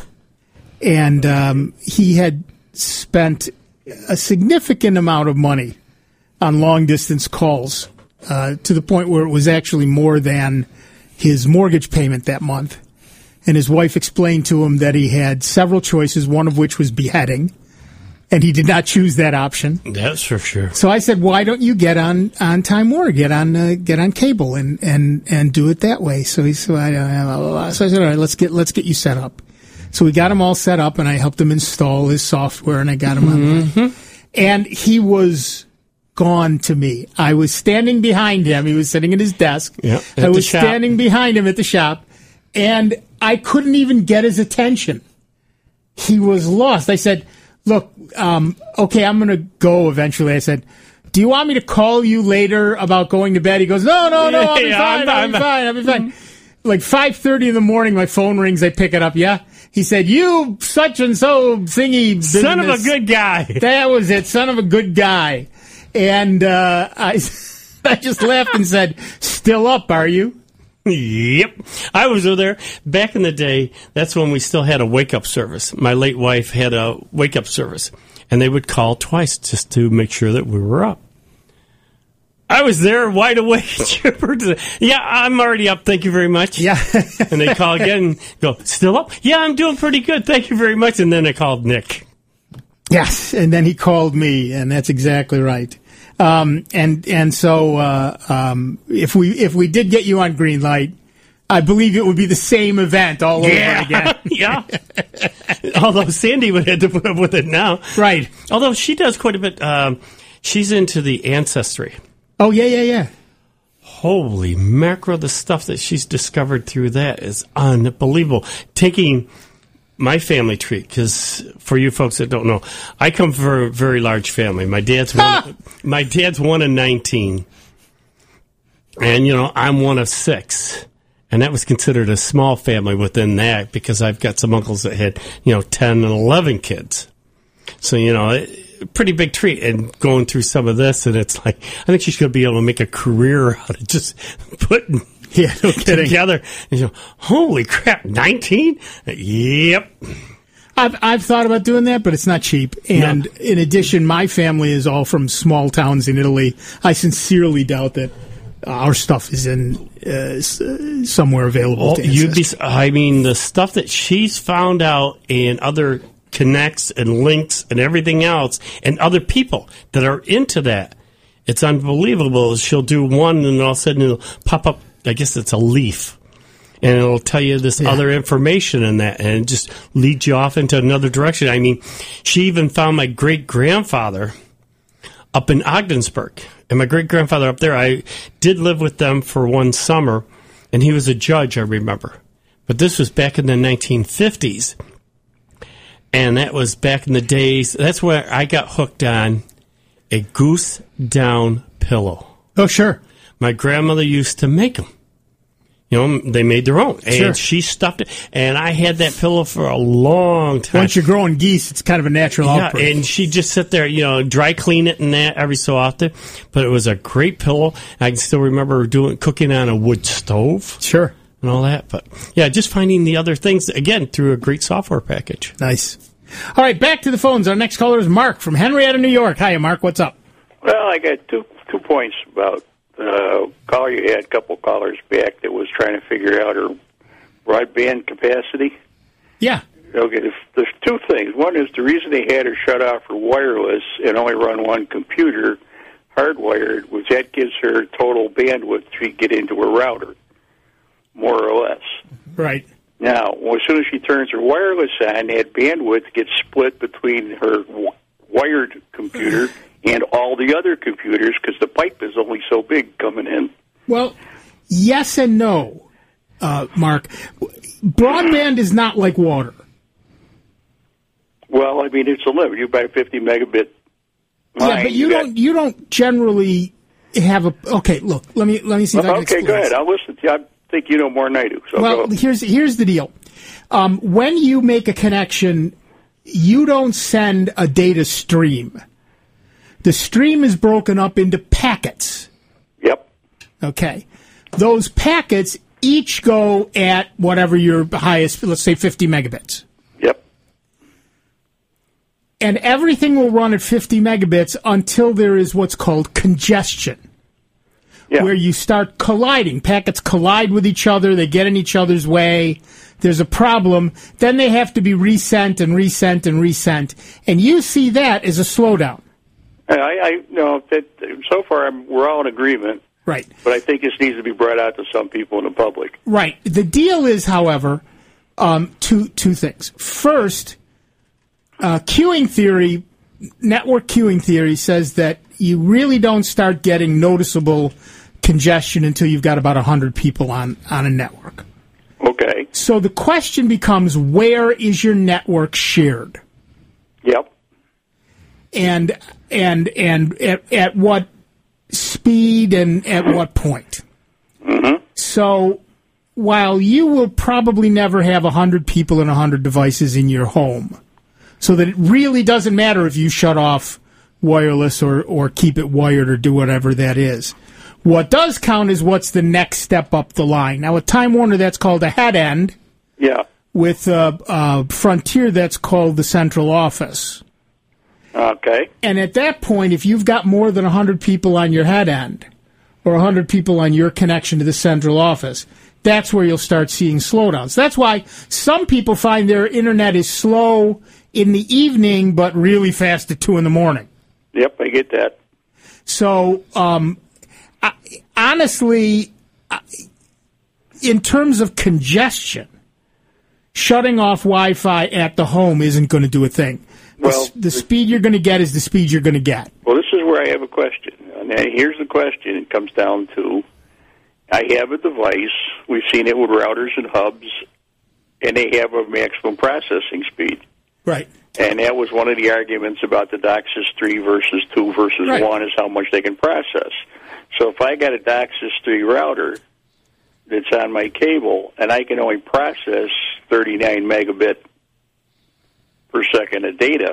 and he had spent a significant amount of money on long-distance calls. To the point where it was actually more than his mortgage payment that month. And his wife explained to him that he had several choices, one of which was beheading, and he did not choose that option. That's for sure. So I said, why don't you get on Time Warner, get on cable and do it that way? So he said, so I said, all right, let's get you set up. So we got him all set up, and I helped him install his software, and I got him on. And he was gone to me. I was standing behind him. He was sitting at his desk. Yep, I was standing behind him at the shop, and I couldn't even get his attention. He was lost. I said, look, okay, I'm going to go eventually. I said, do you want me to call you later about going to bed? He goes, no, I'll be fine. Like 5:30 in the morning, my phone rings. I pick it up. Yeah. He said, you such and so thingy business. Son of a good guy. That was it. Son of a good guy. And I just laughed and said, still up, are you? Yep. I was over there. Back in the day, that's when we still had a wake-up service. My late wife had a wake-up service, and they would call twice just to make sure that we were up. I was there wide awake. Yeah, I'm already up. Thank you very much. Yeah. And they call again and go, still up? Yeah, I'm doing pretty good. Thank you very much. And then they called Nick. Yes, and then he called me, and that's exactly right. And so if we did get you on green light, I believe it would be the same event all over again. Yeah. Although Sandy would have to put up with it now. Right. Although she does quite a bit. She's into the Ancestry. Oh, yeah. Holy mackerel, the stuff that she's discovered through that is unbelievable. Taking my family tree, because for you folks that don't know, I come from a very large family. My dad's one of 19, and I'm one of 6, and that was considered a small family within that because I've got some uncles that had 10 and 11 kids. So pretty big tree, and going through some of this, and it's like I think she's going to be able to make a career out of just putting. Yeah, no kidding. Together, holy crap, 19? Yep. I've thought about doing that, but it's not cheap. And in addition, my family is all from small towns in Italy. I sincerely doubt that our stuff is in somewhere available. To the stuff that she's found out and other connects and links and everything else, and other people that are into that, it's unbelievable. She'll do one, and all of a sudden it'll pop up. I guess it's a leaf, and it'll tell you this other information in that, and it just leads you off into another direction. I mean, she even found my great-grandfather up in Ogdensburg, and my great-grandfather up there, I did live with them for one summer, and he was a judge, I remember. But this was back in the 1950s, and that was back in the days. That's where I got hooked on a goose down pillow. Oh, sure. My grandmother used to make them. They made their own. And she stuffed it. And I had that pillow for a long time. Once you're growing geese, it's kind of a natural outbreak. And she'd just sit there, dry clean it and that every so often. But it was a great pillow. I can still remember cooking on a wood stove. Sure. And all that. But, just finding the other things, again, through a great software package. Nice. All right, back to the phones. Our next caller is Mark from Henrietta, New York. Hi, Mark. What's up? Well, I got two points about caller you had a couple callers back that was trying to figure out her broadband capacity. Yeah. Okay, there's two things. One is the reason they had her shut off for wireless and only run one computer hardwired was that gives her total bandwidth to get into her router, more or less. Right. Now, as soon as she turns her wireless on, that bandwidth gets split between her wired computer and all the other computers because the pipe is only so big coming in. Well, yes and no, Mark. Broadband is not like water. Well, I mean, it's a limit. You buy a 50 megabit line. Yeah, but you don't generally have a. Okay, look. Let me see if I can explain. Okay, go ahead. I'll listen to you. I think you know more than I do. So well, here's the deal. When you make a connection, you don't send a data stream. The stream is broken up into packets. Yep. Okay. Those packets each go at whatever your highest, let's say 50 megabits. Yep. And everything will run at 50 megabits until there is what's called congestion. Yeah. Where you start colliding. Packets collide with each other. They get in each other's way. There's a problem. Then they have to be resent and resent and resent. And you see that as a slowdown. I know that so far we're all in agreement. Right. But I think this needs to be brought out to some people in the public. Right. The deal is, however, two things. First, queuing theory, network queuing theory says that you really don't start getting noticeable congestion until you've got about 100 people on a network. Okay. So the question becomes, where is your network shared? Yep. And at what speed and at what point? Mm-hmm. So while you will probably never have 100 people and 100 devices in your home, so that it really doesn't matter if you shut off wireless or keep it wired or do whatever that is. What does count is what's the next step up the line. Now, with Time Warner, that's called a head end. Yeah. With Frontier, that's called the central office. Okay. And at that point, if you've got more than 100 people on your head end or 100 people on your connection to the central office, that's where you'll start seeing slowdowns. That's why some people find their internet is slow in the evening but really fast at 2 in the morning. Yep, I get that. So, honestly, in terms of congestion, shutting off Wi-Fi at the home isn't going to do a thing. Well, the speed you're going to get is the speed you're going to get. Well, this is where I have a question. And here's the question. It comes down to, I have a device. We've seen it with routers and hubs and they have a maximum processing speed. Right. And that was one of the arguments about the DOCSIS 3 versus 2 versus 1 is how much they can process. So if I got a DOCSIS 3 router that's on my cable and I can only process 39 megabit per second of data,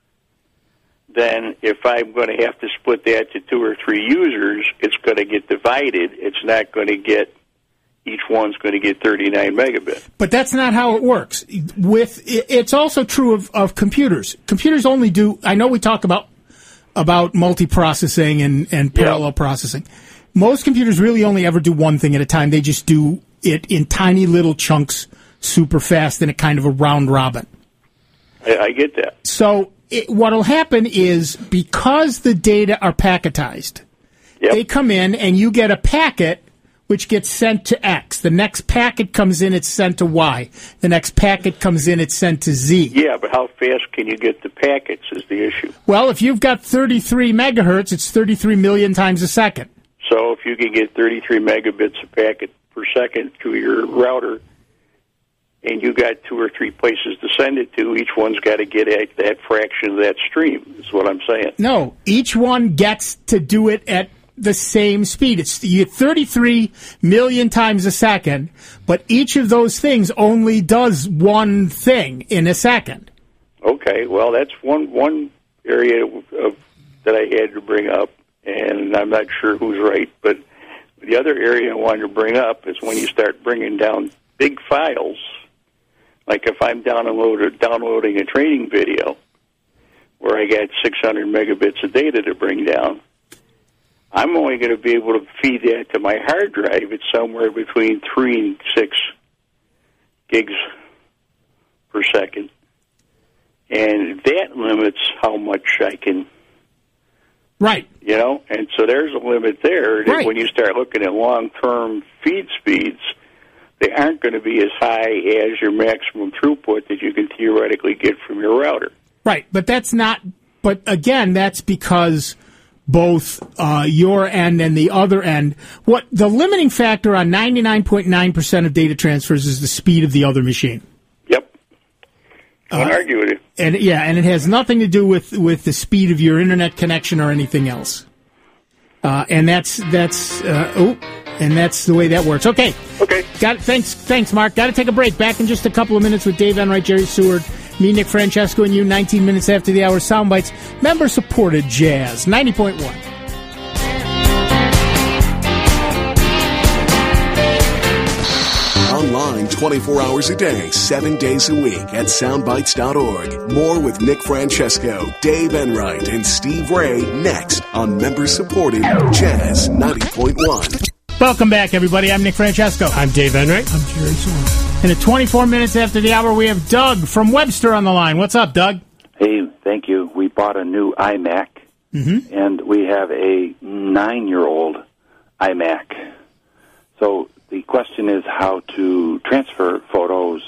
then if I'm going to have to split that to 2 or 3 users, it's going to get divided. It's not going to get, each one's going to get 39 megabit. But that's not how it works. It's also true of computers. Computers only do, I know we talk about multiprocessing and parallel processing. Most computers really only ever do one thing at a time. They just do it in tiny little chunks, super fast, in a kind of a round robin. I get that. So what will happen is, because the data are packetized, they come in and you get a packet which gets sent to X. The next packet comes in, it's sent to Y. The next packet comes in, it's sent to Z. Yeah, but how fast can you get the packets is the issue. Well, if you've got 33 megahertz, it's 33 million times a second. So if you can get 33 megabits a packet per second through your router, and you got 2 or 3 places to send it to, each one's got to get that fraction of that stream, is what I'm saying. No, each one gets to do it at the same speed. You get 33 million times a second, but each of those things only does one thing in a second. Okay, well, that's one area that I had to bring up, and I'm not sure who's right, but the other area I wanted to bring up is when you start bringing down big files, like if I'm downloading a training video where I got 600 megabits of data to bring down, I'm only going to be able to feed that to my hard drive. It's somewhere between 3 and 6 gigs per second. And that limits how much I can... Right. You know, and so there's a limit there. Right. When you start looking at long-term feed speeds, they aren't going to be as high as your maximum throughput that you can theoretically get from your router. Right, but that's not... But again, that's because both your end and the other end... What the limiting factor on 99.9% of data transfers is the speed of the other machine. Yep. Can't argue with it. And it has nothing to do with the speed of your internet connection or anything else. And that's the way that works. Okay. Got it. Thanks, Mark. Got to take a break. Back in just a couple of minutes with Dave Enright, Jerry Seward, me, Nick Francesco, and you. 19 minutes after the hour. Soundbites, member-supported Jazz 90.1. Online 24 hours a day, 7 days a week at soundbites.org. More with Nick Francesco, Dave Enright, and Steve Ray next on member-supported Jazz 90.1. Welcome back, everybody. I'm Nick Francesco. I'm Dave Enright. I'm Jerry Seward. And at 24 minutes after the hour, we have Doug from Webster on the line. What's up, Doug? Hey, thank you. We bought a new iMac, and we have a 9-year-old iMac. So the question is how to transfer photos,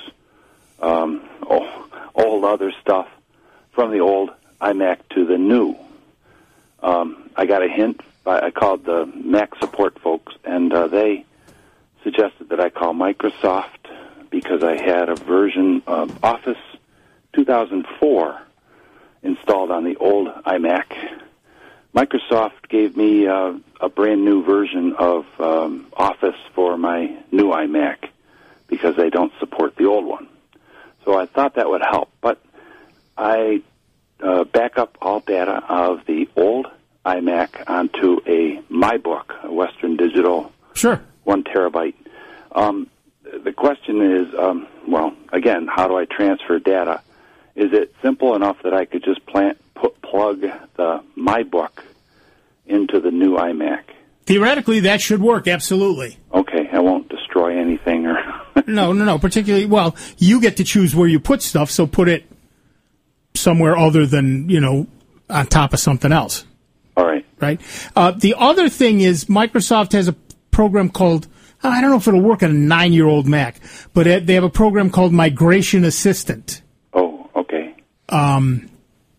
old other stuff from the old iMac to the new. I got a hint. I called the Mac support folks, and they suggested that I call Microsoft because I had a version of Office 2004 installed on the old iMac. Microsoft gave me a brand new version of Office for my new iMac because they don't support the old one. So I thought that would help. But I back up all data of the old iMac onto a MyBook, a Western Digital, 1 terabyte. The question is, again, how do I transfer data? Is it simple enough that I could just plug the MyBook into the new iMac? Theoretically, that should work, absolutely. Okay, I won't destroy anything or... No, particularly, well, you get to choose where you put stuff, so put it somewhere other than, on top of something else. All right. Right? The other thing is Microsoft has a program called, I don't know if it'll work on a 9-year-old Mac, but they have a program called Migration Assistant. Oh, okay. I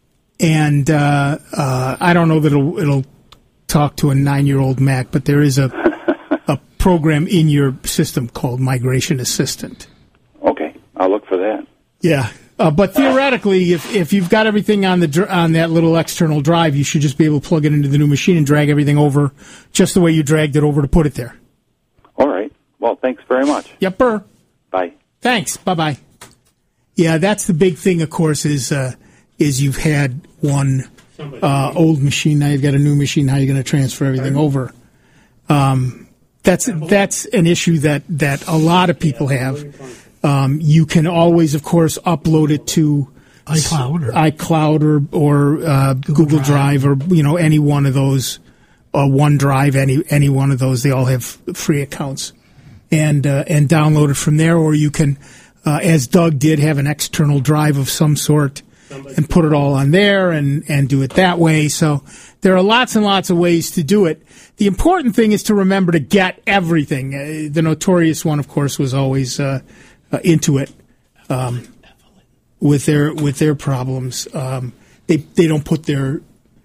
don't know that it'll talk to a 9-year-old Mac, but there is a program in your system called Migration Assistant. Okay. I'll Yeah. But theoretically, if you've got everything on that little external drive, you should just be able to plug it into the new machine and drag everything over just the way you dragged it over to put it there. All right. Well, thanks very much. Yepper. Bye. Thanks. Bye-bye. Yeah, that's the big thing, of course, is you've had one old machine, now you've got a new machine, how are you going to transfer everything over? That's an issue that a lot of people have. You can always, of course, upload it to iCloud or Google Drive or any one of those, OneDrive, any one of those. They all have free accounts, and download it from there. Or you can, as Doug did, have an external drive of some sort and put it all on there and do it that way. So there are lots and lots of ways to do it. The important thing is to remember to get everything. The notorious one, of course, was always Intuit with their problems. They don't put their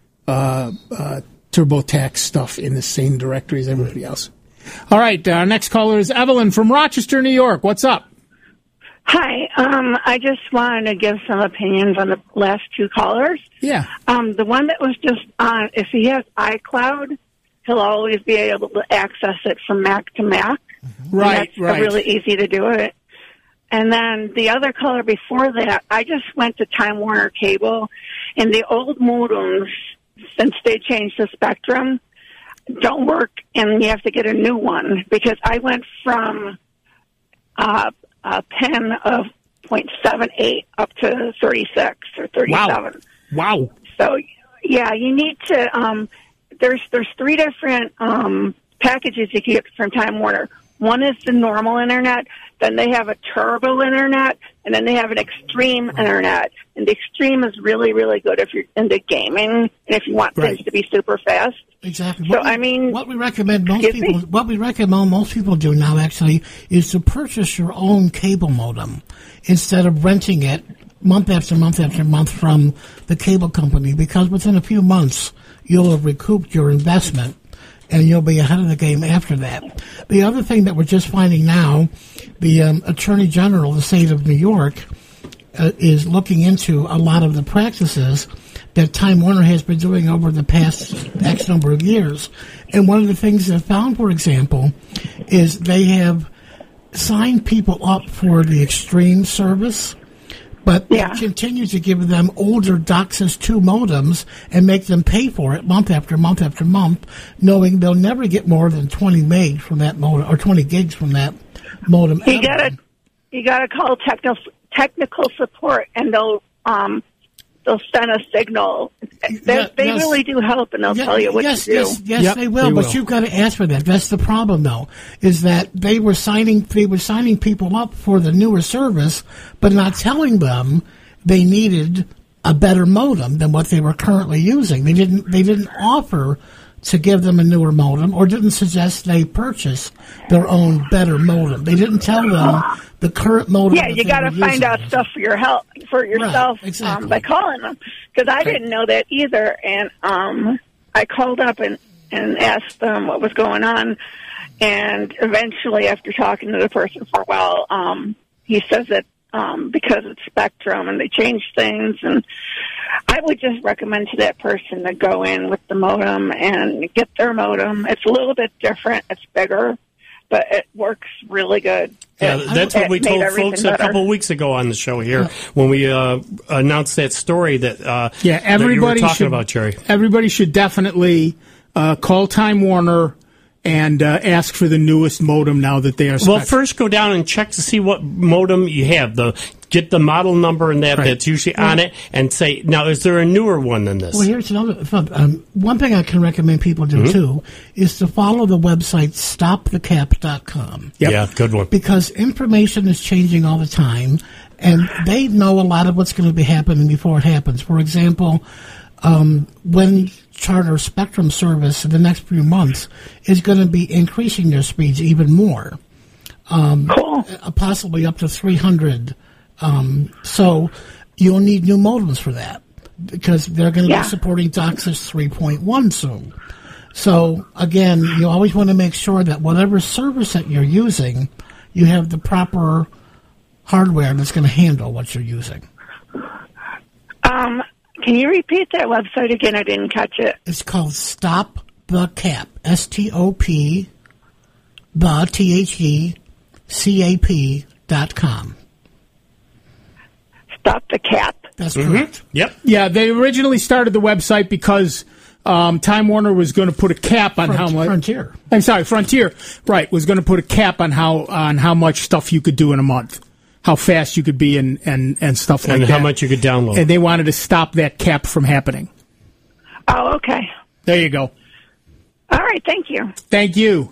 TurboTax stuff in the same directory as everybody else. All right, our next caller is Evelyn from Rochester, New York. What's up? Hi. I just wanted to give some opinions on the last two callers. Yeah. The one that was just on, if he has iCloud, he'll always be able to access it from Mac to Mac. Right, and that's really easy to do it. And then the other caller before that, I just went to Time Warner Cable, and the old modems, since they changed the spectrum, don't work, and you have to get a new one, because I went from a pen of 0.78 up to 36 or 37. Wow. So, yeah, you need to, there's three different packages you can get from Time Warner. One is the normal internet, then they have a turbo internet, and then they have an extreme internet. And the extreme is really, really good if you're into gaming and if you want things to be super fast. Exactly. So, what we recommend most people do now actually is to purchase your own cable modem instead of renting it month after month after month from the cable company, because within a few months you'll have recouped your investment and you'll be ahead of the game after that. The other thing that we're just finding now, the Attorney General of the state of New York is looking into a lot of the practices that Time Warner has been doing over the past X number of years. And one of the things they found, for example, is they have signed people up for the extreme service, but they continue to give them older DOCSIS 2 modems and make them pay for it month after month after month, knowing they'll never get more than 20 meg from that modem or 20 gigs from that modem. You gotta call technical support, and they'll send a signal. They really do help, and they'll tell you what to do. Yes, they will. But you've got to ask for that. That's the problem, though, is that they were signing people up for the newer service, but not telling them they needed a better modem than what they were currently using. They didn't offer to give them a newer modem, or didn't suggest they purchase their own better modem. They didn't tell them the current modem. Yeah, you got to find out stuff for yourself by calling them, because I didn't know that either. And I called up and asked them what was going on, and eventually, after talking to the person for a while, he says that because it's Spectrum and they changed things, and I would just recommend to that person to go in with the modem and get their modem. It's a little bit different. It's bigger, but it works really good. Yeah, that's what we told folks a couple of weeks ago on the show here when we announced that story that everybody that you were talking should, about, Jerry. Everybody should definitely call Time Warner and ask for the newest modem now that they are Spectrum. Well, first go down and check to see what modem you have. Get the model number and that's usually on it, and say, now, is there a newer one than this? Well, here's another one thing I can recommend people do, too, is to follow the website stopthecap.com. Yeah, good one. Because information is changing all the time, and they know a lot of what's going to be happening before it happens. For example, when Charter Spectrum service in the next few months is going to be increasing their speeds even more, possibly up to 300. So you'll need new modems for that, because they're going to be supporting DOCSIS 3.1 soon. So again, you always want to make sure that whatever service that you're using, you have the proper hardware that's going to handle what you're using. Can you repeat that website again? I didn't catch it. It's called Stop the Cap. STOP the THECAP.com. Stop the Cap. That's correct. Yep. Yeah, they originally started the website because Time Warner was going to put a cap on how much. Frontier. I'm sorry, Frontier. Right, was going to put a cap on how much stuff you could do in a month, how fast you could be, and stuff like that, and how much you could download. And they wanted to stop that cap from happening. Oh, okay. There you go. All right. Thank you. Thank you.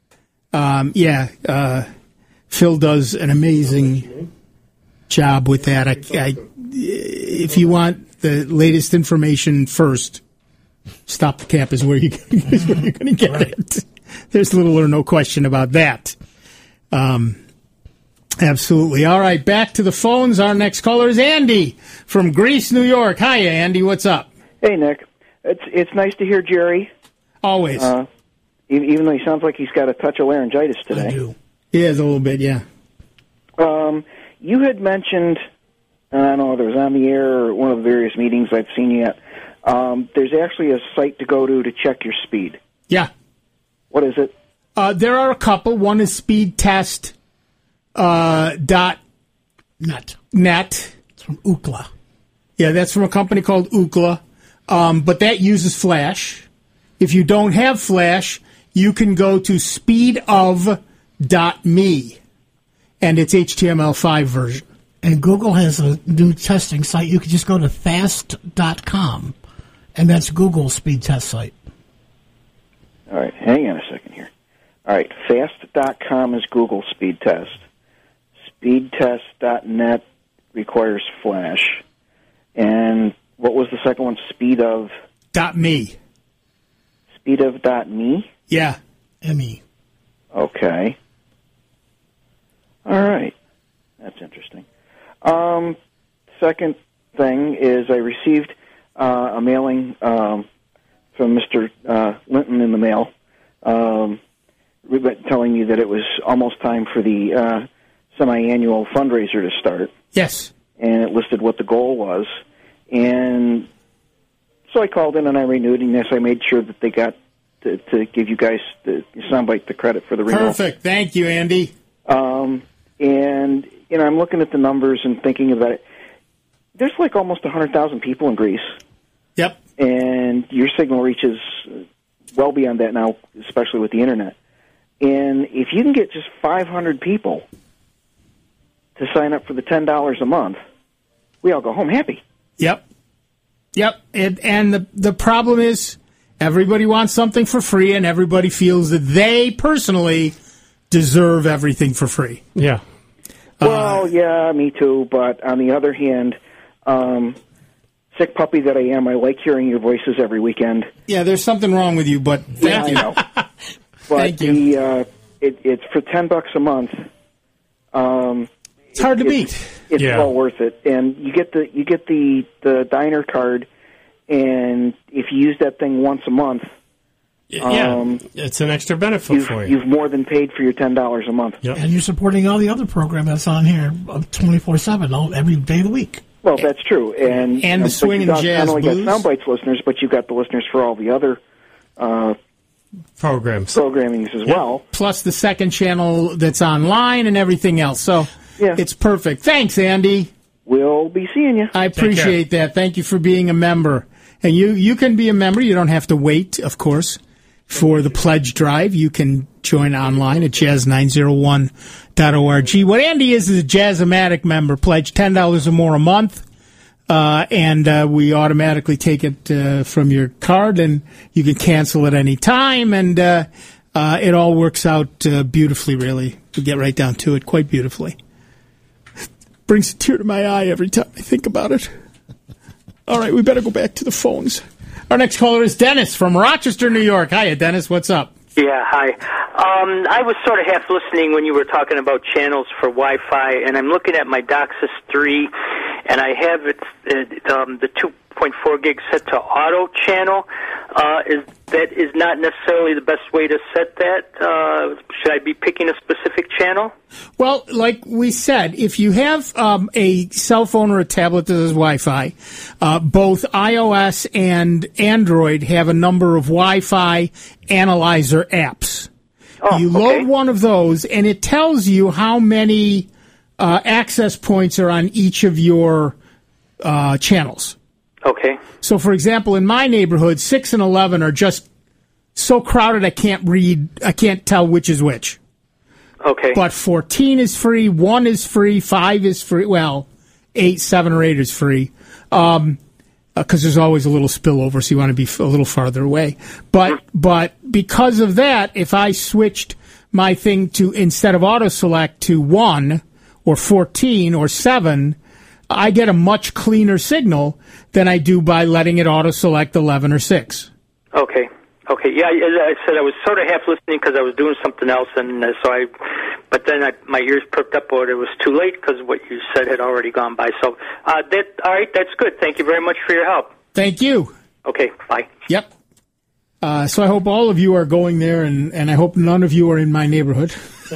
Phil does an amazing job with that. If you want the latest information first, Stop the Cap is where you're going to get it. There's little or no question about that. Absolutely. All right, back to the phones. Our next caller is Andy from Greece, New York. Hiya, Andy. What's up? Hey, Nick. It's nice to hear Jerry. Always. Even though he sounds like he's got a touch of laryngitis today. I do. He has a little bit, yeah. You had mentioned, I don't know whether it was on the air or one of the various meetings I've seen you at, there's actually a site to go to check your speed. Yeah. What is it? There are a couple. One is speedtest.net. It's from Ookla. Yeah, that's from a company called Ookla. But that uses Flash. If you don't have Flash, you can go to speedof.me, and it's HTML5 version. And Google has a new testing site. You can just go to fast.com, and that's Google's speed test site. All right, hang on a second here. All right, fast.com is Google speed test. Speedtest.net requires Flash. And what was the second one? Speedof.me. Speedof.me? Yeah. M-E. Okay. All right. That's interesting. Second thing is I received a mailing from Mr. Linton in the mail telling me that it was almost time for the semi-annual fundraiser to start. Yes. And it listed what the goal was. And so I called in and I renewed, and yes, I made sure that they got to give you guys the soundbite the credit for the renewal. Perfect. Thank you, Andy. And, you know, I'm looking at the numbers and thinking about it. There's like almost 100,000 people in Greece. Yep. And your signal reaches well beyond that now, especially with the Internet. And if you can get just 500 people to sign up for the $10 a month, we all go home happy. Yep. Yep. And the problem is everybody wants something for free, and everybody feels that they personally deserve everything for free. Yeah. Well, yeah, me too. But on the other hand, sick puppy that I am, I like hearing your voices every weekend. Yeah, there's something wrong with you, but thank you. I know. But thank you. It's for $10 a month. It's hard to beat. It's well worth it, and you get the diner card, and if you use that thing once a month, it's an extra benefit for you. You've more than paid for your $10 a month. Yep. And you're supporting all the other program that's on here 24/7, every day of the week. Well, that's true, and the swing and jazz not only blues. got Soundbites listeners, but you've got the listeners for all the other programmings as well. Plus the second channel that's online and everything else. So it's perfect. Thanks, Andy. We'll be seeing you. I appreciate that. Thank you for being a member. And you can be a member. You don't have to wait, of course, for the pledge drive. You can join online at jazz901.org. What Andy is a Jazz-O-Matic member. Pledge $10 or more a month. And we automatically take it from your card, and you can cancel at any time. And it all works out beautifully, really. We get right down to it, quite beautifully. Brings a tear to my eye every time I think about it. All right, we better go back to the phones. Our next caller is Dennis from Rochester, New York. Hiya, Dennis. What's up? Yeah, hi. I was sort of half listening when you were talking about channels for Wi-Fi, and I'm looking at my DOCSIS 3, and I have the 2.4 gig set to auto channel. That is not necessarily the best way to set that. Should I be picking a specific channel? Well, like we said, if you have a cell phone or a tablet that has Wi-Fi, both iOS and Android have a number of Wi-Fi analyzer apps. You load one of those, and it tells you how many access points are on each of your channels. Okay. So, for example, in my neighborhood, 6 and 11 are just so crowded I can't tell which is which. Okay. But 14 is free, 1 is free, 5 is free, 7 or 8 is free. Because there's always a little spillover, so you want to be a little farther away. But because of that, if I switched my thing to, instead of auto select, to 1 or 14 or 7, I get a much cleaner signal than I do by letting it auto-select 11 or 6. Okay. Yeah, as I said, I was sort of half listening because I was doing something else, and but then my ears perked up, but it was too late because what you said had already gone by. So, all right, that's good. Thank you very much for your help. Thank you. Okay, bye. Yep. So I hope all of you are going there, and I hope none of you are in my neighborhood.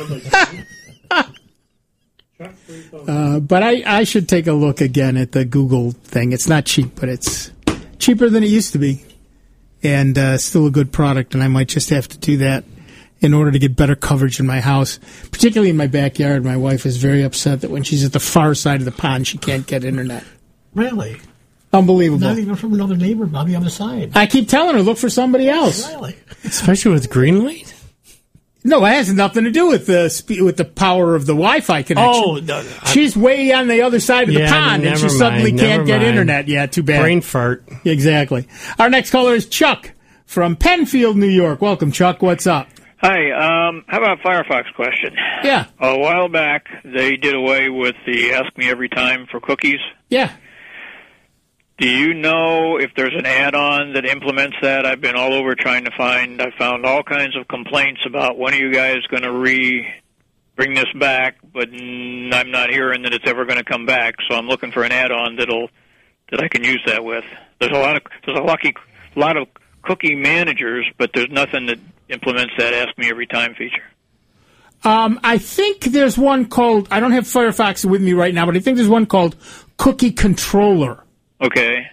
But I should take a look again at the Google thing. It's not cheap, but it's cheaper than it used to be. And still a good product, and I might just have to do that in order to get better coverage in my house, particularly in my backyard. My wife is very upset that when she's at the far side of the pond, she can't get internet. Really? Unbelievable. Not even from another neighbor on the other side. I keep telling her, look for somebody else. Really? Especially with green light? No, it has nothing to do with the power of the Wi-Fi connection. Oh, no, she's way on the other side of the pond, and she suddenly can't get internet. Yeah, too bad. Brain fart. Exactly. Our next caller is Chuck from Penfield, New York. Welcome, Chuck. What's up? Hi. How about a Firefox question? Yeah. A while back, they did away with the Ask Me Every Time for cookies. Yeah. Do you know if there's an add-on that implements that? I've been all over trying to find. I found all kinds of complaints about when are you guys going to bring this back, but I'm not hearing that it's ever going to come back. So I'm looking for an add-on that I can use that with. There's a lot of cookie managers, but there's nothing that implements that Ask Me Every Time feature. I think there's one called, I don't have Firefox with me right now, but I think there's one called Cookie Controller. Okay.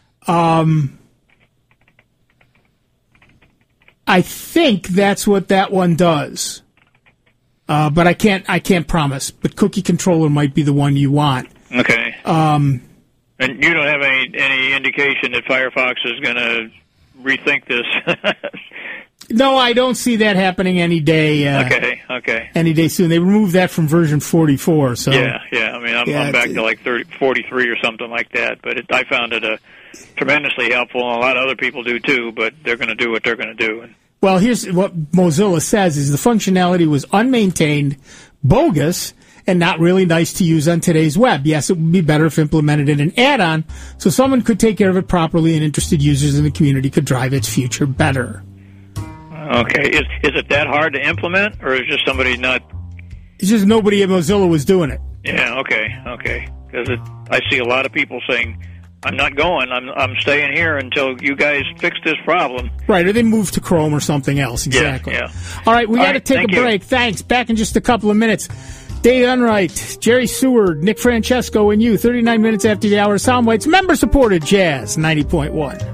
I think that's what that one does. But I can't promise. But Cookie Controller might be the one you want. Okay. And you don't have any indication that Firefox is going to rethink this? No, I don't see that happening any day. Okay. Any day soon. They removed that from version 44. So yeah. I mean, I'm back to like 43 or something like that. But I found it tremendously helpful, and a lot of other people do too. But they're going to do what they're going to do. Well, here's what Mozilla says: is the functionality was unmaintained, bogus, and not really nice to use on today's web. Yes, it would be better if implemented in an add-on, so someone could take care of it properly, and interested users in the community could drive its future better. Okay. Is it that hard to implement, or is just somebody not? It's just nobody at Mozilla was doing it. Yeah. Okay. Because I see a lot of people saying, "I'm not going. I'm staying here until you guys fix this problem." Right, or they move to Chrome or something else. Exactly. Yeah. All right, we got to take a break. Thanks. Back in just a couple of minutes. Dave Unright, Jerry Seward, Nick Francesco, and you. 39 minutes after the hour. Soundbites, member-supported Jazz 90.1.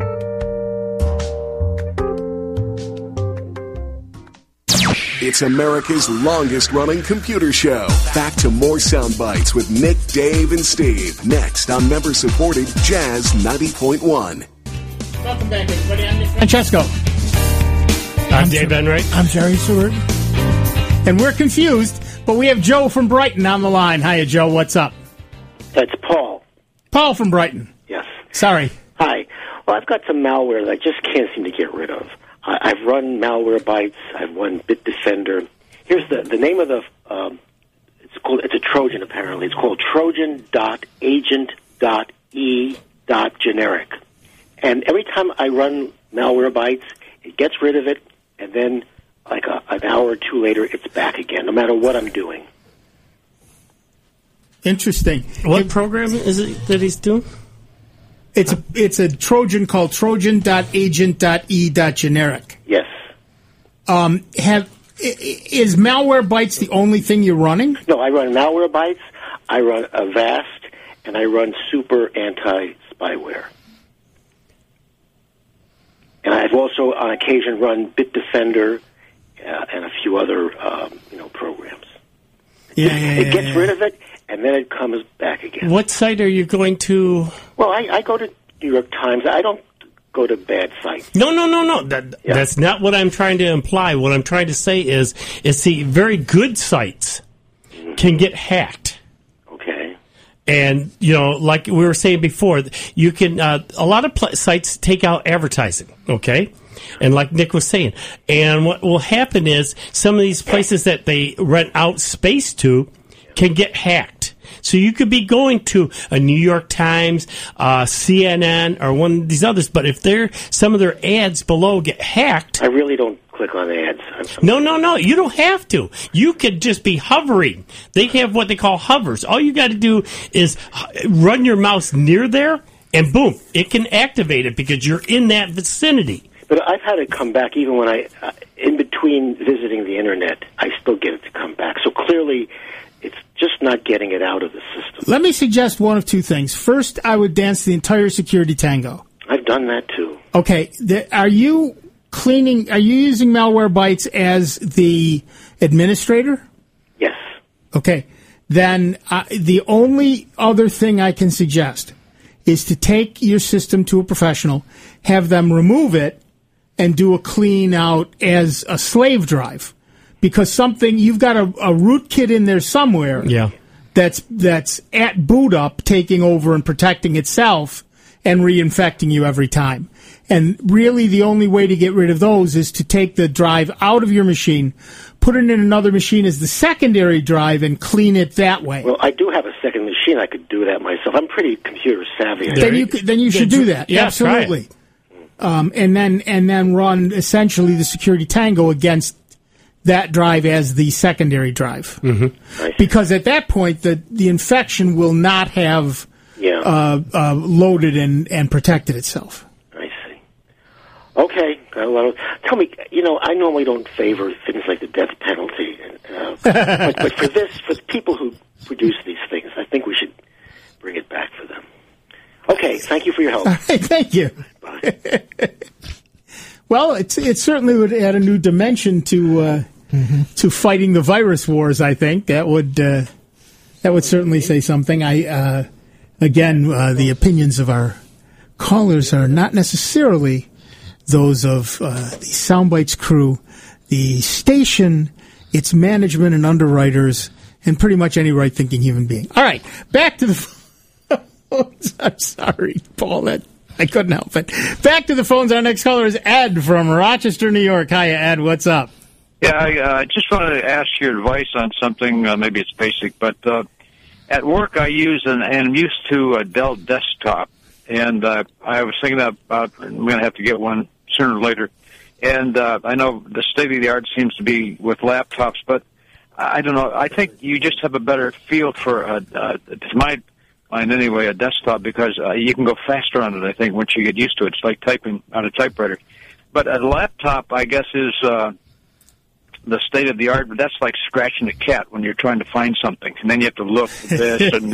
It's America's longest-running computer show. Back to more sound bites with Nick, Dave, and Steve. Next on member-supported Jazz 90.1. Welcome back, everybody. I'm Nick Francesco. I'm Dave Enright. I'm Jerry Seward. And we're confused, but we have Joe from Brighton on the line. Hiya, Joe. What's up? That's Paul. Paul from Brighton. Yes. Sorry. Hi. Well, I've got some malware that I just can't seem to get rid of. I've run Malwarebytes. I've run Bitdefender. Here's the name of the. It's a Trojan apparently. It's called Trojan.agent.e.generic. And every time I run Malwarebytes, it gets rid of it, and then like an hour or two later, it's back again. No matter what I'm doing. Interesting. What program is it that he's doing? It's a Trojan called Trojan.agent.e.generic. Yes. Is Malwarebytes the only thing you're running? No, I run Malwarebytes, I run Avast, and I run Super Anti-Spyware. And I've also, on occasion, run Bitdefender and a few other, programs. It gets rid of it, and then it comes back again. What site are you going to? Well, I go to New York Times. I don't go to bad sites. No. That's not what I'm trying to imply. What I'm trying to say is see, very good sites can get hacked. Okay. And, like we were saying before, you can, a lot of sites take out advertising, okay? And like Nick was saying. And what will happen is some of these places that they rent out space to can get hacked. So you could be going to a New York Times, CNN, or one of these others, but if some of their ads below get hacked... I really don't click on ads. No, you don't have to. You could just be hovering. They have what they call hovers. All you got to do is run your mouse near there, and boom, it can activate it because you're in that vicinity. But I've had it come back even when in between visiting the Internet, I still get it to come back. So clearly... it's just not getting it out of the system. Let me suggest one of two things. First, I would dance the entire security tango. I've done that too. Okay. Are you using Malwarebytes as the administrator? Yes. Okay. Then the only other thing I can suggest is to take your system to a professional, have them remove it, and do a clean out as a slave drive. Because you've got a rootkit in there somewhere that's at boot up taking over and protecting itself and reinfecting you every time. And really the only way to get rid of those is to take the drive out of your machine, put it in another machine as the secondary drive, and clean it that way. Well, I do have a second machine. I could do that myself. I'm pretty computer savvy. Then you should do that. Yeah, absolutely. And then run essentially the security tango against that drive as the secondary drive. Mm-hmm. Because at that point, the infection will not have loaded and protected itself. I see. Okay. Tell me, I normally don't favor things like the death penalty. But for the people who produce these things, I think we should bring it back for them. Okay. Thank you for your help. All right, thank you. Bye. Well, it certainly would add a new dimension to fighting the virus wars. I think that would certainly say something. The opinions of our callers are not necessarily those of the Soundbites crew, the station, its management and underwriters, and pretty much any right-thinking human being. All right, back to the phones. I'm sorry, Paul. I couldn't help it. Back to the phones. Our next caller is Ed from Rochester, New York. Hiya, Ed. What's up? Yeah, I just wanted to ask your advice on something. Maybe it's basic, but at work I'm used to a Dell desktop, and I was thinking about I'm going to have to get one sooner or later. And I know the state of the art seems to be with laptops, but I don't know. I think you just have a better feel for, to my mind anyway, a desktop, because you can go faster on it, I think, once you get used to it. It's like typing on a typewriter. But a laptop, I guess, is the state of the art, but that's like scratching a cat when you're trying to find something, and then you have to look at this, and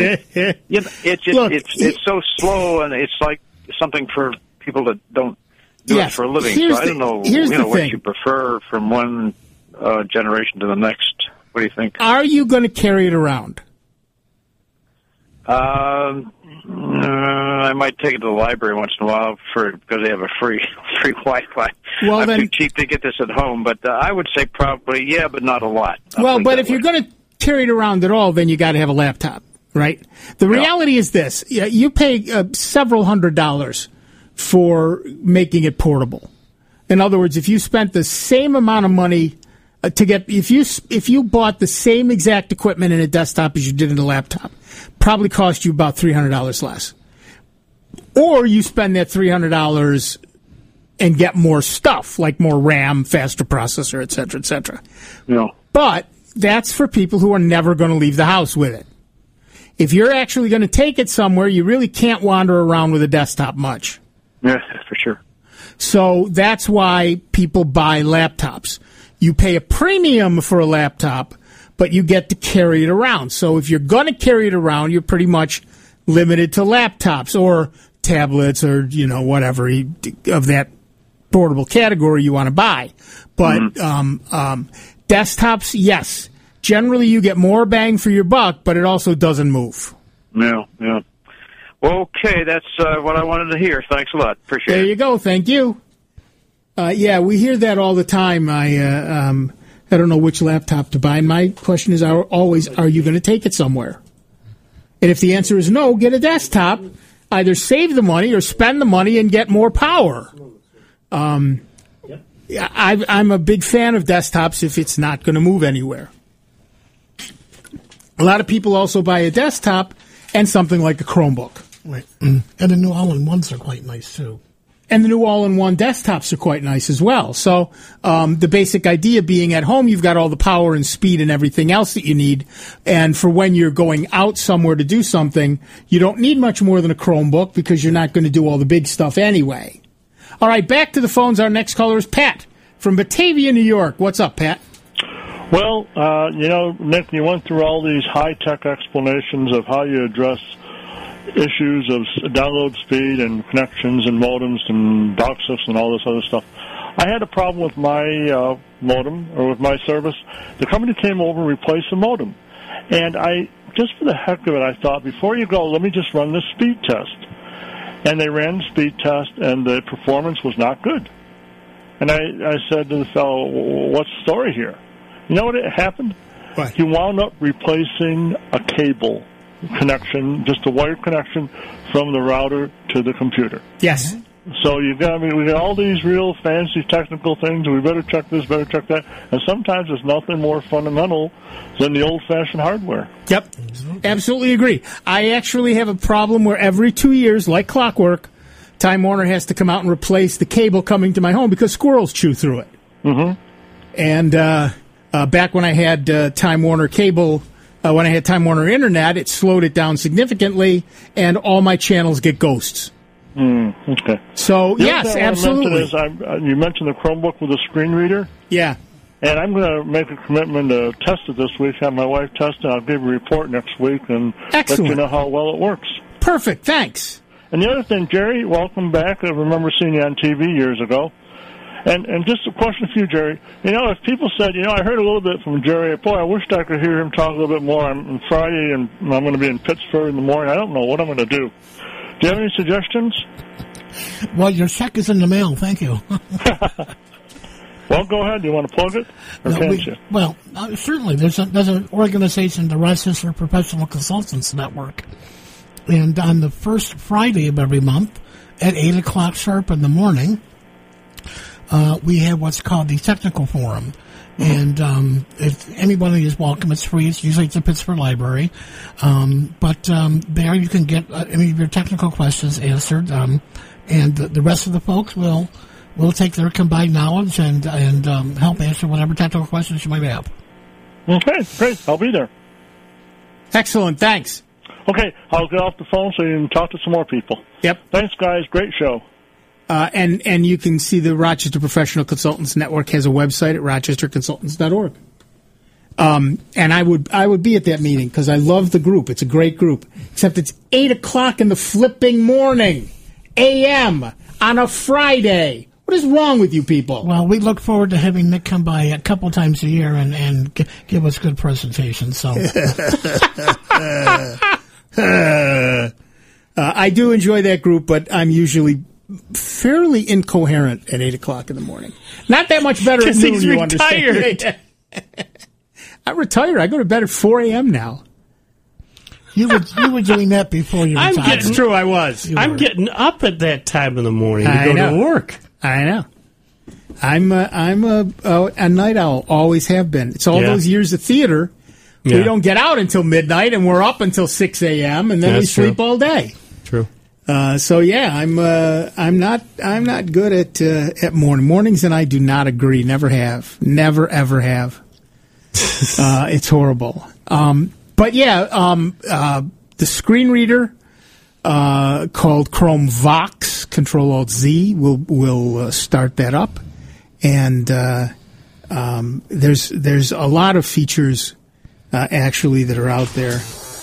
it's so slow, and it's like something for people that don't do it for a living. So I don't know, what you prefer from one generation to the next. What do you think? Are you going to carry it around? I might take it to the library once in a while because they have a free Wi-Fi. Well, I'm too cheap to get this at home, but I would say probably, yeah, but not a lot. But if you're going to carry it around at all, then you got to have a laptop, right? The reality is this: you pay several $100s for making it portable. In other words, if you spent the same amount of money if you bought the same exact equipment in a desktop as you did in a laptop, probably cost you about $300 less. Or you spend that $300 and get more stuff, like more RAM, faster processor, et cetera, et cetera. No. But that's for people who are never going to leave the house with it. if you're actually going to take it somewhere, you really can't wander around with a desktop much. Yeah, for sure. So that's why people buy laptops. You pay a premium for a laptop, but you get to carry it around. So if you're going to carry it around, you're pretty much limited to laptops or tablets or, whatever of that portable category you want to buy. But desktops, yes. Generally, you get more bang for your buck, but it also doesn't move. Yeah. Okay, that's what I wanted to hear. Thanks a lot. Appreciate it. There you go. Thank you. Yeah, we hear that all the time. I don't know which laptop to buy. And my question is always, are you going to take it somewhere? And if the answer is no, get a desktop. Either save the money or spend the money and get more power. I'm a big fan of desktops if it's not going to move anywhere. A lot of people also buy a desktop and something like a Chromebook. Right. And the new all-in-ones are quite nice, too. And the new all-in-one desktops are quite nice as well. So the basic idea being at home, you've got all the power and speed and everything else that you need. And for when you're going out somewhere to do something, you don't need much more than a Chromebook because you're not going to do all the big stuff anyway. All right, back to the phones. Our next caller is Pat from Batavia, New York. What's up, Pat? Well, Nick, you went through all these high-tech explanations of how you address issues of download speed and connections and modems and DOCSIS and all this other stuff. I had a problem with my modem, or with my service. The company came over and replaced the modem. And I, just for the heck of it, I thought, before you go, let me just run this speed test. And they ran the speed test, and the performance was not good. And I said to the fellow, what's the story here? You know what happened? What? He wound up replacing a cable connection, just a wired connection from the router to the computer. Yes. So we got all these real fancy technical things. We better check this, better check that. And sometimes there's nothing more fundamental than the old-fashioned hardware. Yep. Absolutely agree. I actually have a problem where every 2 years, like clockwork, Time Warner has to come out and replace the cable coming to my home because squirrels chew through it. Mm-hmm. And back when I had Time Warner cable, when I had Time Warner Internet, it slowed it down significantly, and all my channels get ghosts. Okay. So, yes, absolutely. You mentioned the Chromebook with a screen reader. Yeah. And I'm going to make a commitment to test it this week, have my wife test it. I'll give you a report next week and let you know how well it works. Perfect. Thanks. And the other thing, Jerry, welcome back. I remember seeing you on TV years ago. And just a question for you, Jerry. If people said, I heard a little bit from Jerry, boy, I wished I could hear him talk a little bit more. I'm Friday, and I'm going to be in Pittsburgh in the morning. I don't know what I'm going to do. Do you have any suggestions? Well, your check is in the mail. Thank you. Well, go ahead. Do you want to plug it? Or can't you? Well, certainly. There's an organization, the Rochester Professional Consultants Network. And on the first Friday of every month at 8 o'clock sharp in the morning, we have what's called the Technical Forum. And if anybody is welcome, it's free. It's usually at the Pittsburgh Library. But there you can get any of your technical questions answered. And the rest of the folks will take their combined knowledge and help answer whatever technical questions you might have. Okay, great. I'll be there. Excellent. Thanks. Okay, I'll get off the phone so you can talk to some more people. Yep. Thanks, guys. Great show. And you can see the Rochester Professional Consultants Network has a website at rochesterconsultants.org. And I would be at that meeting because I love the group. It's a great group. Except it's 8 o'clock in the flipping morning, a.m. on a Friday. What is wrong with you people? Well, we look forward to having Nick come by a couple times a year and give us good presentations. So. I do enjoy that group, but I'm usually fairly incoherent at 8 o'clock in the morning. Not that much better at noon, he's you retired. understand. I retire. I go to bed at 4 a.m. now. You were doing that before you retired. It's true, I was. I'm getting up at that time in the morning to go to work. I know. I'm a night owl. Always have been. It's all those years of theater. Yeah. We don't get out until midnight, and we're up until 6 a.m. and then we sleep all day. True. So yeah, I'm not good at mornings, and I do not agree. Never have. Never ever have. It's horrible. But yeah, screen reader called Chrome Vox. Control-Alt-Z will start that up, and there's a lot of features actually that are out there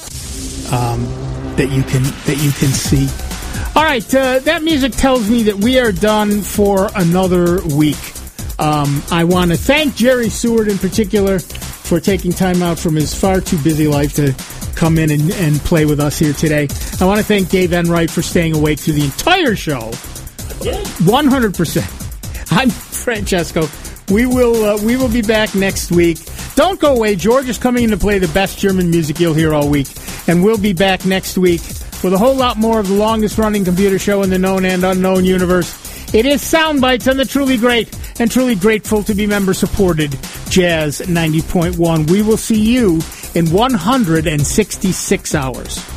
that you can see. All right, that music tells me that we are done for another week. I want to thank Jerry Seward in particular for taking time out from his far too busy life to come in and play with us here today. I want to thank Dave Enright for staying awake through the entire show. 100%. I'm Francesco. We will be back next week. Don't go away. George is coming in to play the best German music you'll hear all week. And we'll be back next week with a whole lot more of the longest-running computer show in the known and unknown universe. It is Soundbites on the truly great and truly grateful to be member-supported Jazz 90.1. We will see you in 166 hours.